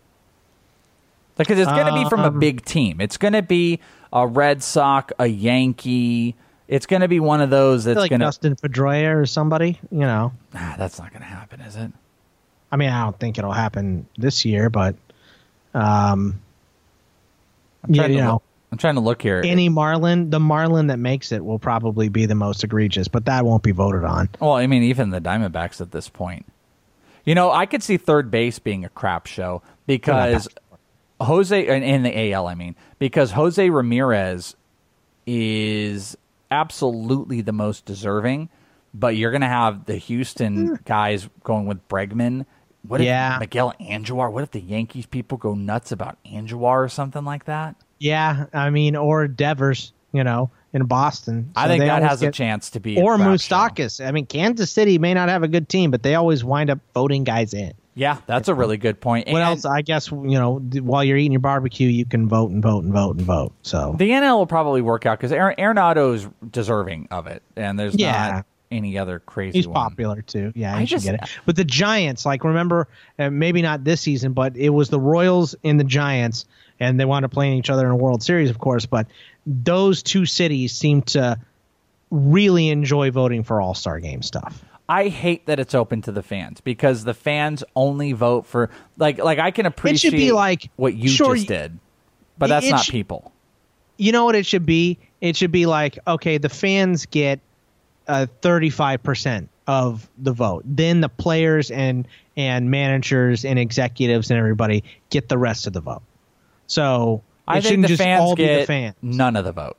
Because it's going to be from a Um, big team. It's going to be a Red Sox, a Yankee. It's going to be one of those I that's feel like going to. Dustin Pedroia or somebody. You know, Ah, that's not going to happen, is it? I mean, I don't think it'll happen this year, but um, I'm yeah, trying you to know. look, I'm trying to look here. Any Marlin, the Marlin that makes it will probably be the most egregious, but that won't be voted on. Well, I mean, even the Diamondbacks at this point. You know, I could see third base being a crap show because Jose, in, in the A L, I mean, because Jose Ramirez is absolutely the most deserving, but you're going to have the Houston guys going with Bregman. What if Yeah. Miguel Andujar? What if the Yankees people go nuts about Andujar or something like that? Yeah, I mean, or Devers, you know, in Boston. I So think they that always has a get- chance to be. a Or crap show. Moustakis. I mean, Kansas City may not have a good team, but they always wind up voting guys in. Yeah, that's a really good point. What And else? I guess, you know, d- while you're eating your barbecue, you can vote and vote and vote and vote. So, The N L will probably work out because Aaron, Arenado is deserving of it, and there's Yeah. not any other crazy he's one. popular too. Yeah, I you should just- get it. But the Giants, like, remember, uh, maybe not this season, but it was the Royals and the Giants, and they wound up playing each other in a World Series, of course. But those two cities seem to really enjoy voting for All-Star Game stuff. I hate that it's open to the fans because the fans only vote for like like I can appreciate be like, what you sure, just y- did, but it- that's it not sh- people. You know what it should be? It should be like, okay, the fans get uh, thirty-five percent of the vote. Then the players and and managers and executives and everybody get the rest of the vote. So I it think shouldn't the just fans all get be the fans. none of the vote.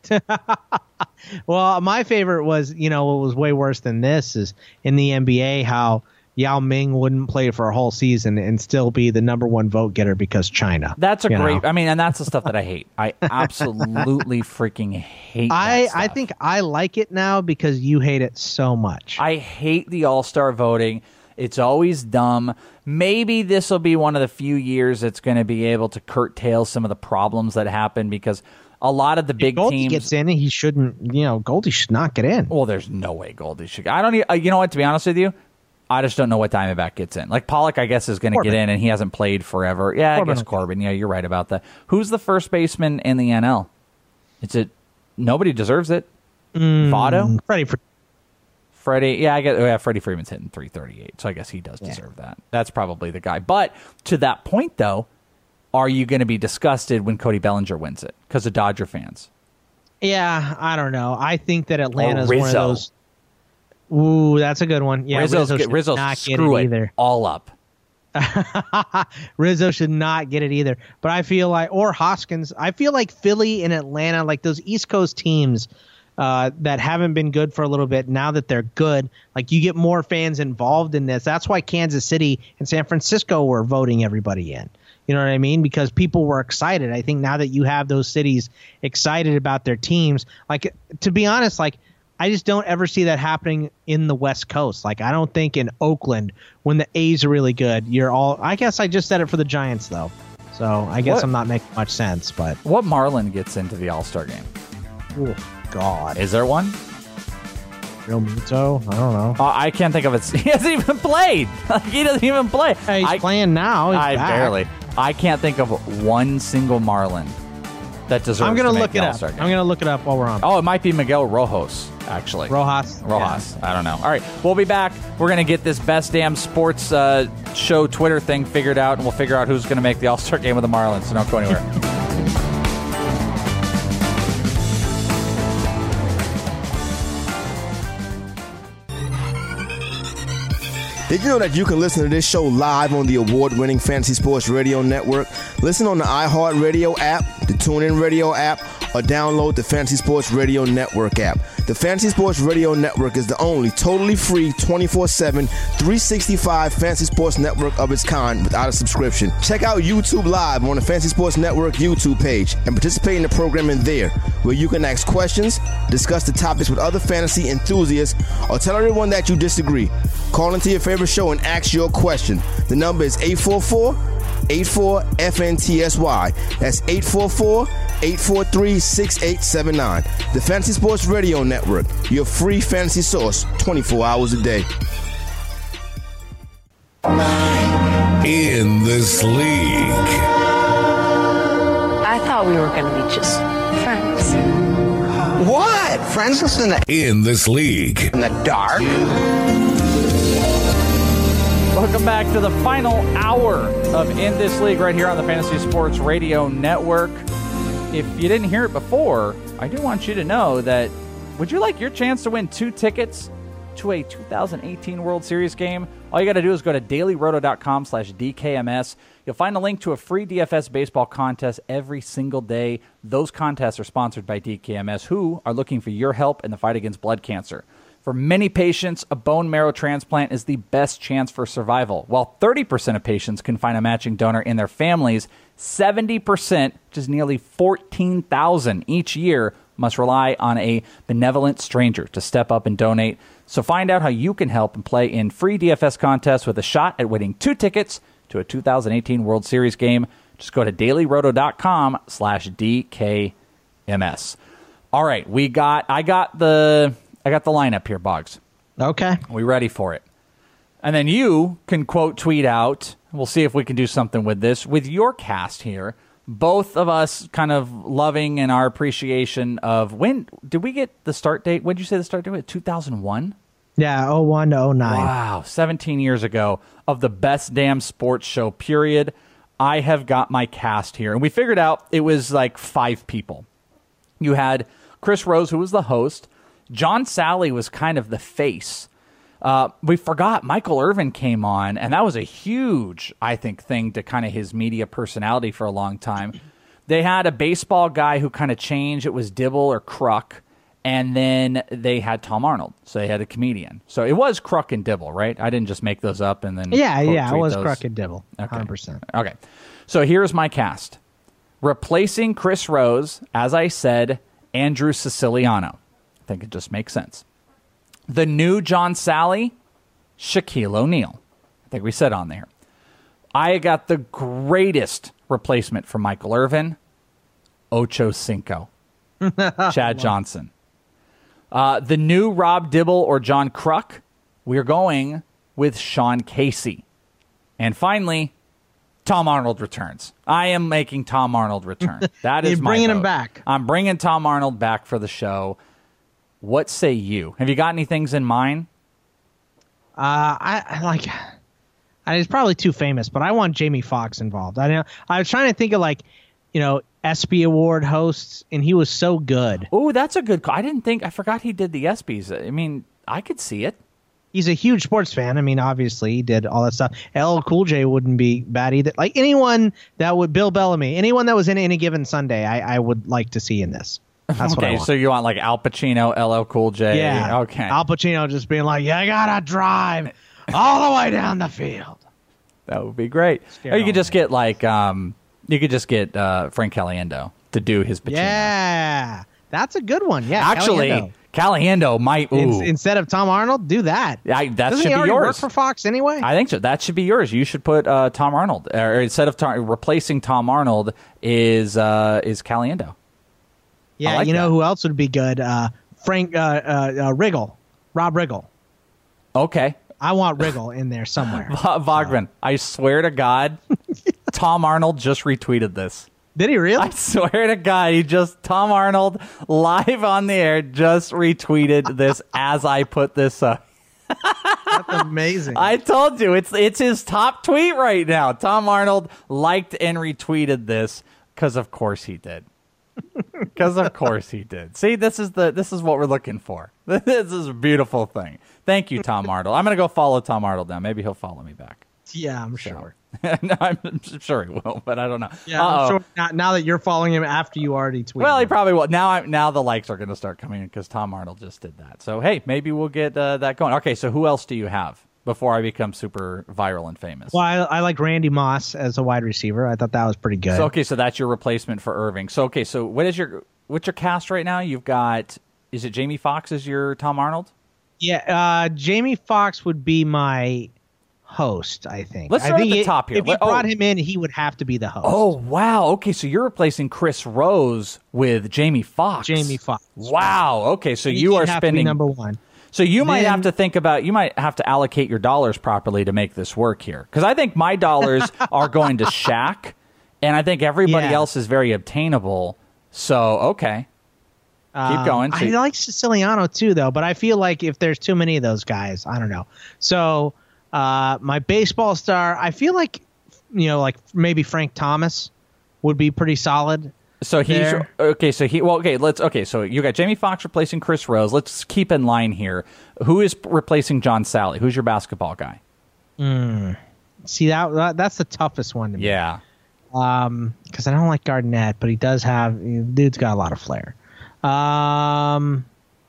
Well, my favorite was, you know, what was way worse than this is in the N B A how Yao Ming wouldn't play for a whole season and still be the number one vote getter because China. That's a you great. know? I mean, and that's the stuff that I hate. I absolutely freaking hate. I that stuff. I think I like it now because you hate it so much. I hate the All-Star voting. It's always dumb. Maybe this will be one of the few years that's going to be able to curtail some of the problems that happen because a lot of the big if Goldie teams gets in, he shouldn't. You know, Goldie should not get in. Well, there's no way Goldie should. I don't. Even, you know what? To be honest with you, I just don't know what Diamondback gets in. Like Pollock, I guess is going to get in, and he hasn't played forever. Yeah, Corbin. I guess Corbin. Yeah, you're right about that. Who's the first baseman in the N L? It's it. Nobody deserves it. Mm, Votto, Freddie. For- Freddie. Yeah, I guess. Yeah, Freddie Freeman's hitting three thirty-eight, so I guess he does deserve yeah. that. That's probably the guy. But to that point, though, are you going to be disgusted when Cody Bellinger wins it because of Dodger fans? Yeah, I don't know. I think that Atlanta's or one of those. Ooh, that's a good one. Yeah, Rizzo's Rizzo get, should Rizzo's not screw get it it either. all up. Rizzo should not get it either. But I feel like, or Hoskins, I feel like Philly and Atlanta, like those East Coast teams uh, that haven't been good for a little bit, now that they're good, like you get more fans involved in this. That's why Kansas City and San Francisco were voting everybody in. You know what I mean? Because people were excited. I think now that you have those cities excited about their teams, like to be honest, like I just don't ever see that happening in the West Coast. Like I don't think in Oakland when the A's are really good, you're all. I guess I just said it for the Giants though, so I guess What? I'm not making much sense. But What Marlin gets into the All-Star game? oh God, Is there one? Real Muto? I don't know. Uh, I can't think of it. He hasn't even played. Like, he doesn't even play. Hey, he's I, playing now. He's I back. barely. I can't think of one single Marlin that deserves. I'm gonna to make look the it up. All-Star game. I'm gonna look it up while we're on. Oh, it might be Miguel Rojas, actually. Rojas. Rojas. I don't know. All right, we'll be back. We're going to get this Best Damn Sports uh, Show Twitter thing figured out, and we'll figure out who's going to make the All-Star game with the Marlins, so don't go anywhere. Did you know that you can listen to this show live on the award-winning Fantasy Sports Radio Network? Listen on the iHeartRadio app, the TuneIn Radio app, or download the Fantasy Sports Radio Network app. The Fantasy Sports Radio Network is the only totally free twenty-four seven, three sixty-five fantasy sports network of its kind without a subscription. Check out YouTube Live on the Fantasy Sports Network YouTube page and participate in the programming there, where you can ask questions, discuss the topics with other fantasy enthusiasts, or tell everyone that you disagree. Call into your favorite show and ask your question. The number is eight four four, eight four, F N T S Y. That's eight four four, eight four three, six eight seven nine. The Fantasy Sports Radio Network, your free fantasy source twenty-four hours a day. In this league. I thought we were going to be just friends. What? Friends in the In this league. in the dark? Welcome back to the final hour of In This League right here on the Fantasy Sports Radio Network. If you didn't hear it before, I do want you to know that would you like your chance to win two tickets to a two thousand eighteen World Series game? All you got to do is go to dailyroto.com slash DKMS. You'll find a link to a free D F S baseball contest every single day. Those contests are sponsored by D K M S, who are looking for your help in the fight against blood cancer. For many patients, a bone marrow transplant is the best chance for survival. While thirty percent of patients can find a matching donor in their families, seventy percent, which is nearly fourteen thousand each year, must rely on a benevolent stranger to step up and donate. So find out how you can help and play in free D F S contests with a shot at winning two tickets to a two thousand eighteen World Series game. Just go to dailyroto.com slash DKMS. All right, we got, I got the... I got the lineup here, Boggs. Okay. We ready for it? And then you can quote tweet out. We'll see if we can do something with this. With your cast here, both of us kind of loving and our appreciation of when did we get the start date? When did you say the start date was? two thousand one? Yeah, oh one to oh nine. Wow, seventeen years ago of the best damn sports show, period. I have got my cast here. And we figured out it was like five people. You had Chris Rose, who was the host. John Sally was kind of the face. Uh, we forgot Michael Irvin came on, and that was a huge, I think, thing to kind of his media personality for a long time. they had a baseball guy who kind of changed. It was Dibble or Kruk. And then they had Tom Arnold. So they had a comedian. So it was Kruk and Dibble, right? I didn't just make those up and then... Yeah, yeah, it was those. Kruk and Dibble. Okay. one hundred percent. Okay. So here's my cast. Replacing Chris Rose, as I said, Andrew Siciliano. I think it just makes sense. The new John Sally, Shaquille O'Neal. I think we said on there. I got the greatest replacement for Michael Irvin, Ocho Cinco. Chad Johnson. Uh, the new Rob Dibble or John Kruk, we're going with Sean Casey. And finally, Tom Arnold returns. I am making Tom Arnold return. That is You're my bringing him vote. back. I'm bringing Tom Arnold back for the show. What say you? Have you got any things in mind? Uh, I, I like. I, it's probably too famous, but I want Jamie Foxx involved. I know. I was trying to think of like, you know, ESPY Award hosts, and he was so good. Oh, that's a good call. I didn't think. I forgot he did the ESPYs. I mean, I could see it. He's a huge sports fan. I mean, obviously, he did all that stuff. L L Cool J wouldn't be bad either. Like anyone that would, Bill Bellamy, anyone that was in Any Given Sunday, I, I would like to see in this. That's what I Okay, want. so you want like Al Pacino, L L Cool J. Yeah. Okay. Al Pacino just being like, "You gotta drive all the way down the field." That would be great. Or you could just get like um, you could just get uh, Frank Caliendo to do his Pacino. Yeah, that's a good one. Yeah, Actually, Caliendo. Caliendo might. Ooh. In- instead of Tom Arnold, do that. I, that Doesn't should he be already yours. work for Fox anyway? I think so. That should be yours. You should put uh, Tom Arnold, or instead of Tom, replacing Tom Arnold is uh, is Caliendo. Yeah, like you know that. who else would be good? Uh, Frank uh, uh, uh, Riggle, Rob Riggle. Okay. I want Riggle in there somewhere. Vogman, I swear to God, Tom Arnold just retweeted this. Did he really? I swear to God, he just, Tom Arnold, live on the air, just retweeted this as I put this up. That's amazing. I told you, it's it's his top tweet right now. Tom Arnold liked and retweeted this, because of course he did. Because of course he did. See, this is the this is what we're looking for. This is a beautiful thing. Thank you, Tom Arnold. I'm gonna go follow Tom Arnold now. Maybe he'll follow me back. Yeah, I'm sure. no, I'm sure he will, but I don't know. Yeah, Uh-oh. I'm sure now, now that you're following him after you already tweeted. Well, he him. probably will. Now, I, now the likes are going to start coming in because Tom Arnold just did that. So, hey, maybe we'll get uh, that going. Okay, so who else do you have before I become super viral and famous? Well, I, I like Randy Moss as a wide receiver. I thought that was pretty good. So, okay, so that's your replacement for Irving. So, okay, so what is your what's your cast right now? You've got, is it Jamie Foxx as your Tom Arnold? Yeah, uh, Jamie Foxx would be my host, I think. Let's I start think at the it- top here. If you Let- oh. brought him in, he would have to be the host. Oh, wow. Okay, so you're replacing Chris Rose with Jamie Foxx. Jamie Foxx. Wow. Okay, so He you would are have to be spending number one. So you might Then- have to think about, you might have to allocate your dollars properly to make this work here. Because I think my dollars are going to Shaq, and I think everybody Yeah. else is very obtainable. So, okay. Keep Um, going. So- I like Siciliano too, though, but I feel like if there's too many of those guys, I don't know. So uh, my baseball star, I feel like, you know, like maybe Frank Thomas would be pretty solid. So he's there. okay. So he well okay. Let's okay. So you got Jamie Foxx replacing Chris Rose. Let's keep in line here. Who is replacing John Sally? Who's your basketball guy? Mm. See that, that that's the toughest one to me. Yeah. Um, because I don't like Garnett, but he does have dude's got a lot of flair. Um,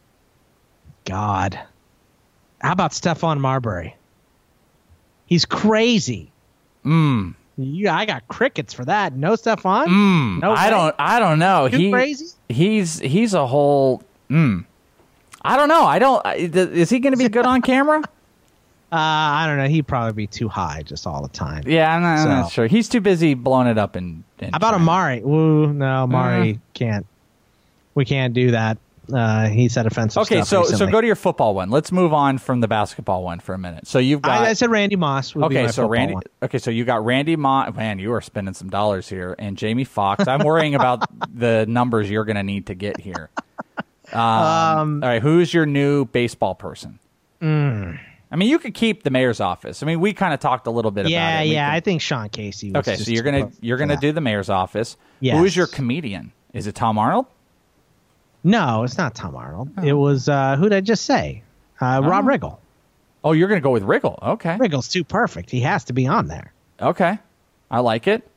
God, how about Stephon Marbury? He's crazy. Mm. Yeah, I got crickets for that. No Stephon? Mm. No I way? don't. I don't know. Too he, crazy? He's he's a whole. Mm. I don't know. I don't. I- Is he going to be good on camera? Uh, I don't know. He'd probably be too high just all the time. Yeah, I'm not, I'm not So- sure. He's too busy blowing it up in. in How about China. Amari? Woo, no, Amari Uh. can't. We can't do that. Uh, he said offensive Okay, stuff so so recently. go to your football one. Let's move on from the basketball one for a minute. So you've got. I, I said Randy Moss. Would be Okay, my so football Randy. one. Okay, so you got Randy Moss. Man, you are spending some dollars here, and Jamie Foxx. I'm worrying about the numbers you're going to need to get here. Um, Um, all right, who's your new baseball person? Mm. I mean, you could keep the mayor's office. I mean, we kind of talked a little bit Yeah, about it. We yeah. can- I think Sean Casey. Was okay, just so you're too gonna perfect you're for gonna that. do the mayor's office. Yes. Who's your comedian? Is it Tom Arnold? No, it's not Tom Arnold. It was uh, who did I just say? Uh, Rob Oh. Riggle. Oh, you're gonna go with Riggle. Okay. Riggle's too perfect. He has to be on there. Okay, I like it.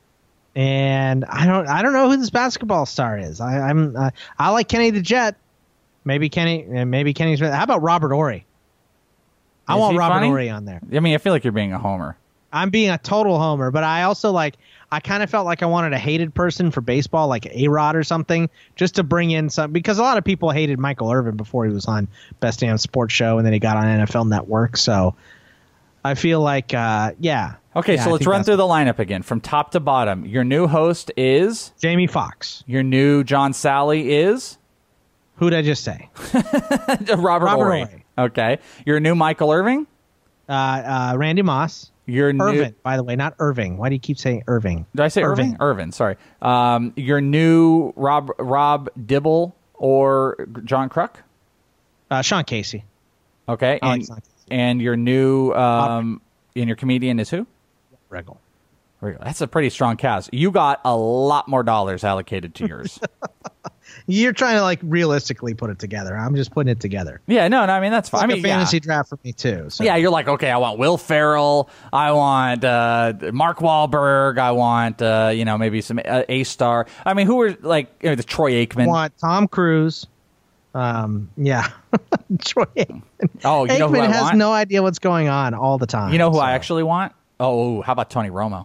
And I don't I don't know who this basketball star is. I, I'm uh, I like Kenny the Jet. Maybe Kenny maybe Kenny's. How about Robert Horry? I Is want he Robert funny? Horry on there. I mean, I feel like you're being a homer. I'm being a total homer, but I also like I kind of felt like I wanted a hated person for baseball, like A-Rod or something, just to bring in some, because a lot of people hated Michael Irvin before he was on Best Damn Sports Show, and then he got on N F L Network. So I feel like, uh, yeah. Okay, Yeah, so I let's think run that's- through the lineup again from top to bottom. Your new host is Jamie Foxx. Your new John Sally is Who'd I just say? Robert, Robert Horry. Horry. Okay, your new Michael Irving. Uh, uh, Randy Moss. Your new, Irvin, by the way, not Irving. Why do you keep saying Irving? Did I say Irving? Irvin, sorry. Um, your new Rob Rob Dibble or John Kruk? Uh, Sean Casey. Okay, I like and, Sean Casey. and your new um, and your comedian is who? Regal. Regal. That's a pretty strong cast. You got a lot more dollars allocated to yours. You're trying to like realistically put it together. I'm just putting it together. Yeah, no, no. I mean that's fine. It's like I mean, a fantasy yeah. draft for me too. So. Yeah, you're like, okay, I want Will Ferrell, I want uh, Mark Wahlberg, I want uh, you know maybe some uh, A star. I mean, who are like you know, the Troy Aikman? I want Tom Cruise. Um, yeah, Troy Aikman. Oh, you know who Aikman I has want? no idea what's going on all the time. You know who so. I actually want? Oh, how about Tony Romo?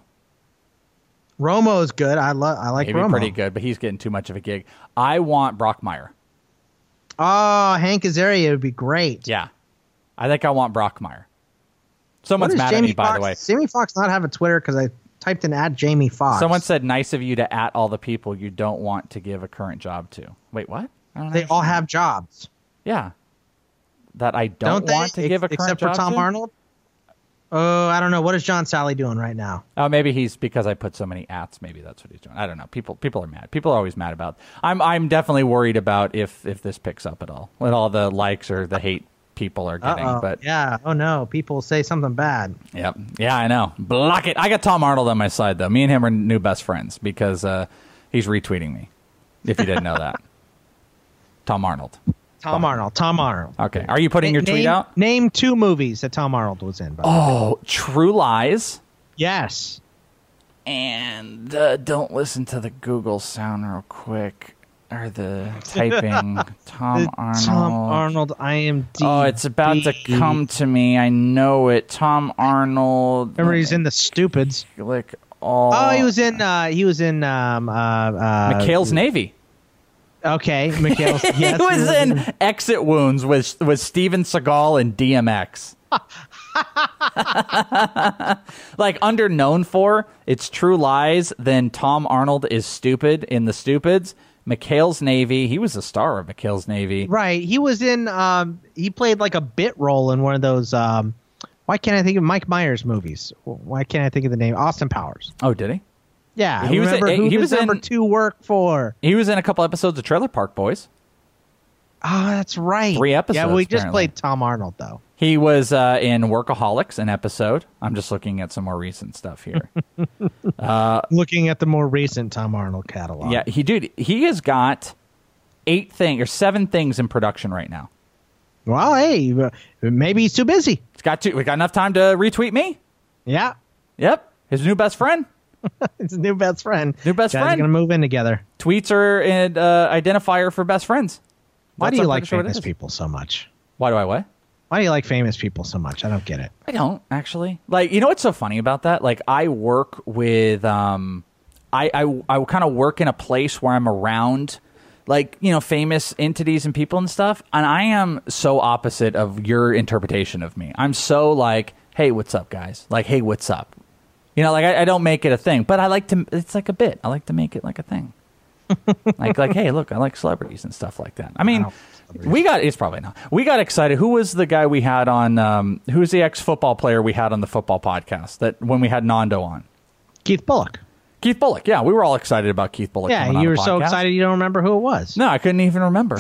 Romo is good. I love. I like Maybe Romo. pretty good, but he's getting too much of a gig. I want Brockmeyer. Oh, Hank Azaria would be great. Yeah, I think I want Brockmeyer. Someone's What does mad Jamie at me, by Foxx, the way. Jamie Foxx not have a Twitter because I typed in at Jamie Foxx. Someone said, "Nice of you to at all the people you don't want to give a current job to." Wait, what? I don't they all understand. have jobs. Yeah, that I don't, Don't want they? to give a Ex- current except for job Tom to? Arnold. Oh, I don't know. What is John Sally doing right now? Oh, maybe he's because I put so many ats. Maybe that's what he's doing. I don't know. People, people are mad. People are always mad about. I'm, I'm definitely worried about if, if this picks up at all. With all the likes or the hate people are getting. Uh-oh. But yeah. Oh no, people say something bad. yep, yeah, I know. Block it. I got Tom Arnold on my side though. Me and him are new best friends because uh, he's retweeting me. If you didn't know that, Tom Arnold. Tom Arnold. Tom Arnold. Okay. Are you putting your name, tweet out? Name two movies that Tom Arnold was in. By the way. Oh, True Lies. Yes. And uh, don't listen to the Google sound real quick. Or the typing. Tom The Arnold. Tom Arnold I M D B. Oh, it's about to come to me. I know it. Tom Arnold. Remember, he's in The Stupids. Click all. Oh, he was in. Uh, he was in. Um, uh, uh, McHale's Navy. Okay, McHale's. Yes, he was in Exit Wounds with with Steven Seagal and D M X. Like under known for it's True Lies, then Tom Arnold is stupid in The Stupids. McHale's Navy, he was a star of McHale's Navy. Right. He was in. Um, he played like a bit role in one of those. Um, why can't I think of Mike Myers movies? Why can't I think of the name? Austin Powers. Oh, did he? Yeah, He was remember in- who he does was in- number two work for. He was in a couple episodes of Trailer Park Boys. Oh, that's right. Three episodes, Yeah, well, we just apparently. played Tom Arnold though. He was uh, in Workaholics, an episode. I'm just looking at some more recent stuff here. uh, Looking at the more recent Tom Arnold catalog. yeah, he dude, he has got eight things or seven things in production right now. Well, hey, uh, maybe he's too busy. He's got to. We got enough time to retweet me. Yeah, Yep, his new best friend. his new best friend. New best Guys friend. are gonna move in together. Tweets are an uh, identifier for best friends. Why That's do you I'm like pretty sure what it famous is. people so much? Why do I what? Why do you like famous people so much? I don't get it. I don't actually. Like, you know what's so funny about that? Like, I work with, um, I I, I kind of work in a place where I'm around, like, you know, famous entities and people and stuff, and I am so opposite of your interpretation of me. I'm so like, hey, what's up, guys? Like, hey, what's up? You know, like I, I don't make it a thing, but I like to. It's like a bit. I like to make it like a thing. like like hey, look, I like celebrities and stuff like that. I mean. Wow. We got it's probably not. We got excited. Who was the guy we had on? Um, who was the ex football player we had on the football podcast? That when we had Nando on, Keith Bullock. Keith Bullock. Yeah, we were all excited about Keith Bullock. Yeah, coming on you were the so podcast. excited you don't remember who it was. No, I couldn't even remember.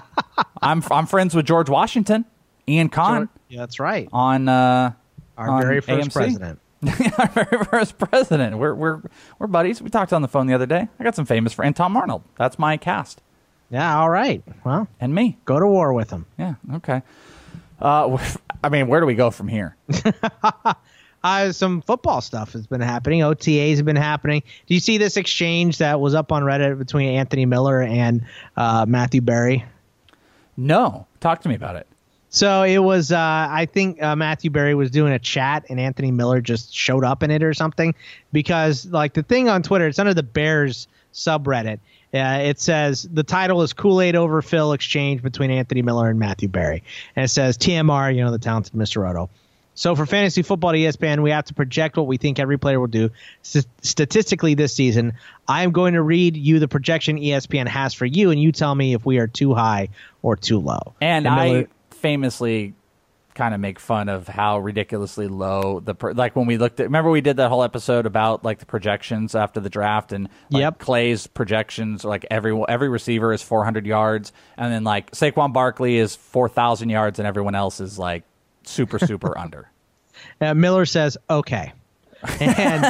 I'm I'm friends with George Washington, Ian Kahn Yeah, that's right. on uh, Our on very first A M C. president. Our very first president. We're we're we're buddies. We talked on the phone the other day. I got some famous friends. And Tom Arnold. That's my cast. Yeah, all right. Well, and me. Go to war with him. Yeah. Okay. Uh, I mean, where do we go from here? Uh, some football stuff has been happening. O T As have been happening. Do you see this exchange that was up on Reddit between Anthony Miller and uh, Matthew Berry? No. Talk to me about it. So it was, uh, I think uh, Matthew Berry was doing a chat and Anthony Miller just showed up in it or something, because like the thing on Twitter, it's under the Bears subreddit. Uh, it says the title is Kool-Aid over Phil exchange between Anthony Miller and Matthew Berry. And it says T M R, you know, the talented Mister Roto. So for fantasy football at E S P N, we have to project what we think every player will do st- statistically this season. I am going to read you the projection E S P N has for you, and you tell me if we are too high or too low. And, and Miller, I famously kind of make fun of how ridiculously low the per, like when we looked at, remember we did that whole episode about like the projections after the draft, and like yep. Clay's projections, like every every receiver is four hundred yards, and then like Saquon Barkley is four thousand yards, and everyone else is like super super under. Uh, Miller says okay, and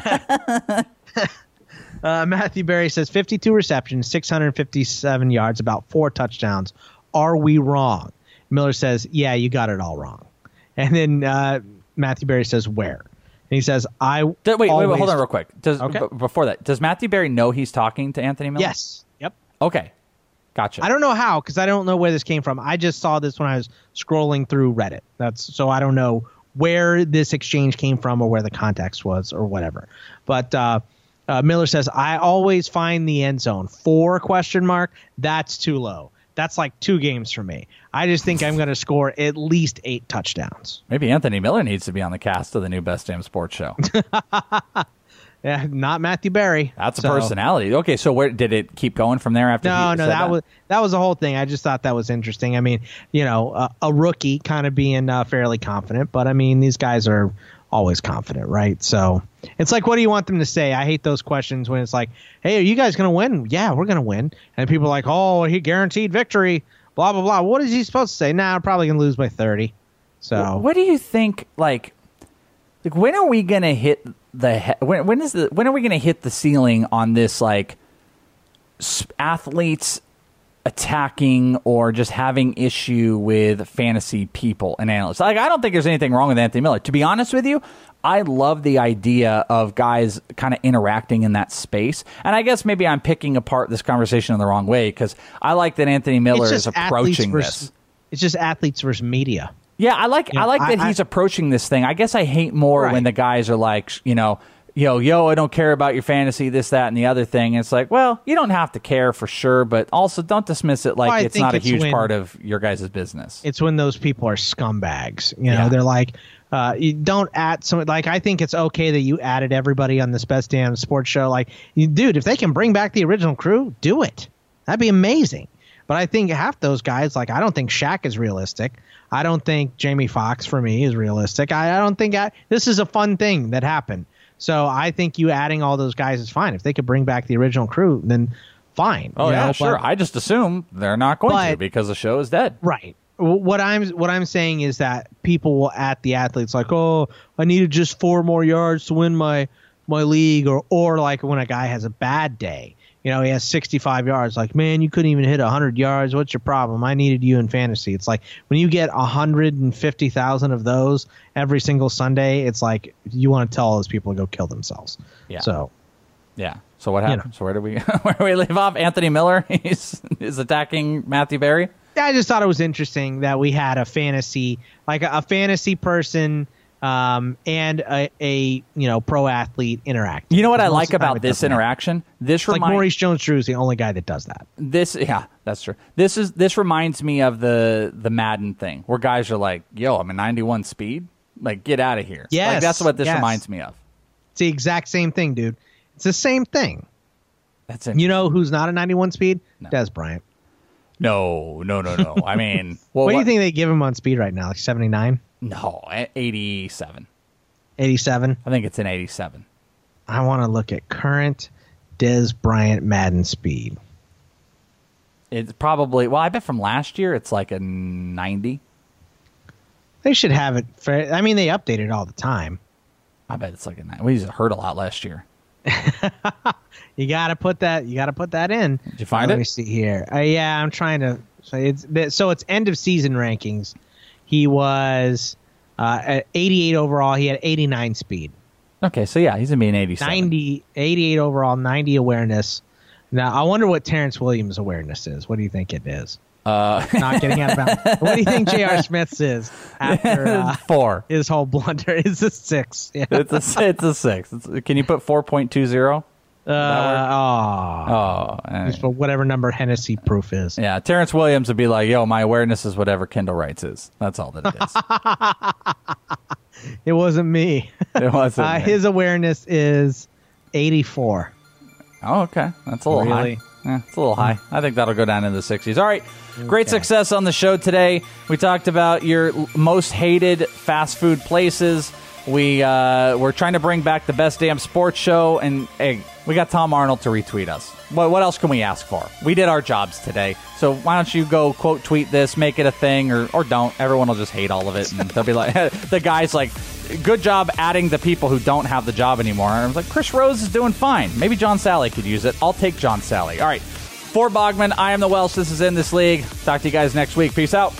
uh, Matthew Berry says fifty-two receptions, six hundred fifty-seven yards, about four touchdowns. Are we wrong? Miller says, yeah, you got it all wrong. And then uh, Matthew Berry says, where? And he says, I Wait, wait, always... wait, hold on real quick. Does okay. b- Before that, does Matthew Berry know he's talking to Anthony Miller? Yes. Yep. Okay. Gotcha. I don't know how, because I don't know where this came from. I just saw this when I was scrolling through Reddit. That's so I don't know where this exchange came from or where the context was or whatever. But uh, uh, Miller says, I always find the end zone. Four question mark. That's too low. That's like two games for me. I just think I'm going to score at least eight touchdowns. Maybe Anthony Miller needs to be on the cast of the new Best Damn Sports Show. Yeah, not Matthew Berry. That's a so. personality. Okay, so where did it keep going from there after? No, he no, said that, that was that was the whole thing. I just thought that was interesting. I mean, you know, uh, a rookie kind of being uh, fairly confident, but I mean, these guys are always confident, right? So it's like, what do you want them to say? I hate those questions when it's like, hey, are you guys going to win? Yeah, we're going to win. And people are like, oh, he guaranteed victory, blah, blah, blah. What is he supposed to say? Nah, I'm probably going to lose by thirty. So what do you think, like, like when are we going to hit the, when, when is the, when are we going to hit the ceiling on this, like, athletes attacking or just having issue with fantasy people and analysts? Like, I don't think there's anything wrong with Anthony Miller. To be honest with you, I love the idea of guys kind of interacting in that space. And I guess maybe I'm picking apart this conversation in the wrong way, because I like that Anthony Miller is approaching versus, this. It's just athletes versus media. Yeah, I like you I know, like that I, he's I, approaching this thing. I guess I hate more right. when the guys are like, you know, yo, yo, I don't care about your fantasy, this, that, and the other thing. And it's like, well, you don't have to care for sure, but also don't dismiss it like well, it's not a huge when, part of your guys' business. It's when those people are scumbags. You know, yeah. they're like, uh, you don't add some, like, I think it's okay that you added everybody on this Best Damn Sports Show. Like, you, dude, if they can bring back the original crew, do it. That'd be amazing. But I think half those guys, like, I don't think Shaq is realistic. I don't think Jamie Foxx, for me, is realistic. I, I don't think I, this is a fun thing that happened. So I think you adding all those guys is fine. If they could bring back the original crew, then fine. Oh, yeah, know? sure. But, I just assume they're not going but, to because the show is dead. Right. What I'm what I'm saying is that people will at the athletes like, oh, I needed just four more yards to win my my league, or or like when a guy has a bad day. You know, he has sixty-five yards. Like, man, you couldn't even hit one hundred yards. What's your problem? I needed you in fantasy. It's like when you get one hundred fifty thousand of those every single Sunday, it's like you want to tell all those people to go kill themselves. Yeah. So, yeah. So what happened? You know. So where do we where do we leave off? Anthony Miller is is attacking Matthew Berry. Yeah, I just thought it was interesting that we had a fantasy, like a, a fantasy person um, and a, a you know pro athlete interact. You know what I like about this interaction? This like remind- Maurice Jones-Drew is the only guy that does that. This, yeah, that's true. This is this reminds me of the the Madden thing where guys are like, "Yo, I'm a ninety-one speed. Like, get out of here." Yes, like, that's what this yes. reminds me of. It's the exact same thing, dude. It's the same thing. That's it. You know who's not a ninety-one speed? No. Des Bryant. No, no, no, no. I mean, well, what do you what, think they give him on speed right now? Like seventy-nine? No, eighty-seven. eighty-seven? I think it's an eighty-seven. I want to look at current Des Bryant Madden speed. It's probably, well, I bet from last year it's like a ninety. They should have it. For, I mean, they update it all the time. I bet it's like a ninety. We used to hurt a lot last year. You gotta put that. You gotta put that in. Did you find uh, it? Let me see here. Uh, yeah, I'm trying to. So it's so it's end of season rankings. He was Uh, at eighty-eight overall, he had eighty-nine speed. Okay, so yeah, he's going to be an eighty-seven. ninety, eighty-eight overall, ninety awareness. Now, I wonder what Terrence Williams' awareness is. What do you think it is? Uh, Not getting out of bounds. What do you think J R. Smith's is after uh, four? His whole blunder is a six. Yeah. It's a it's a six. It's, can you put four point two zero? Uh, oh, oh, just for whatever number Hennessy proof is. Yeah, Terrence Williams would be like, "Yo, my awareness is whatever Kendall Wright's is." That's all that it is. It wasn't me. It wasn't. Uh, me. his awareness is eighty-four. Oh, okay, that's a little Really? high. Yeah, it's a little high. I think that'll go down in the sixties. All right, great Okay. success on the show today. We talked about your l- most hated fast food places. We uh, we're trying to bring back the best damn sports show, and hey, we got Tom Arnold to retweet us. What what else can we ask for? We did our jobs today, so why don't you go quote tweet this, make it a thing, or or don't? Everyone will just hate all of it, and they'll be like, the guy's like, good job adding the people who don't have the job anymore. And I was like, Chris Rose is doing fine. Maybe John Sally could use it. I'll take John Sally. All right, for Bogman, I am the Welsh. This is In This League. Talk to you guys next week. Peace out.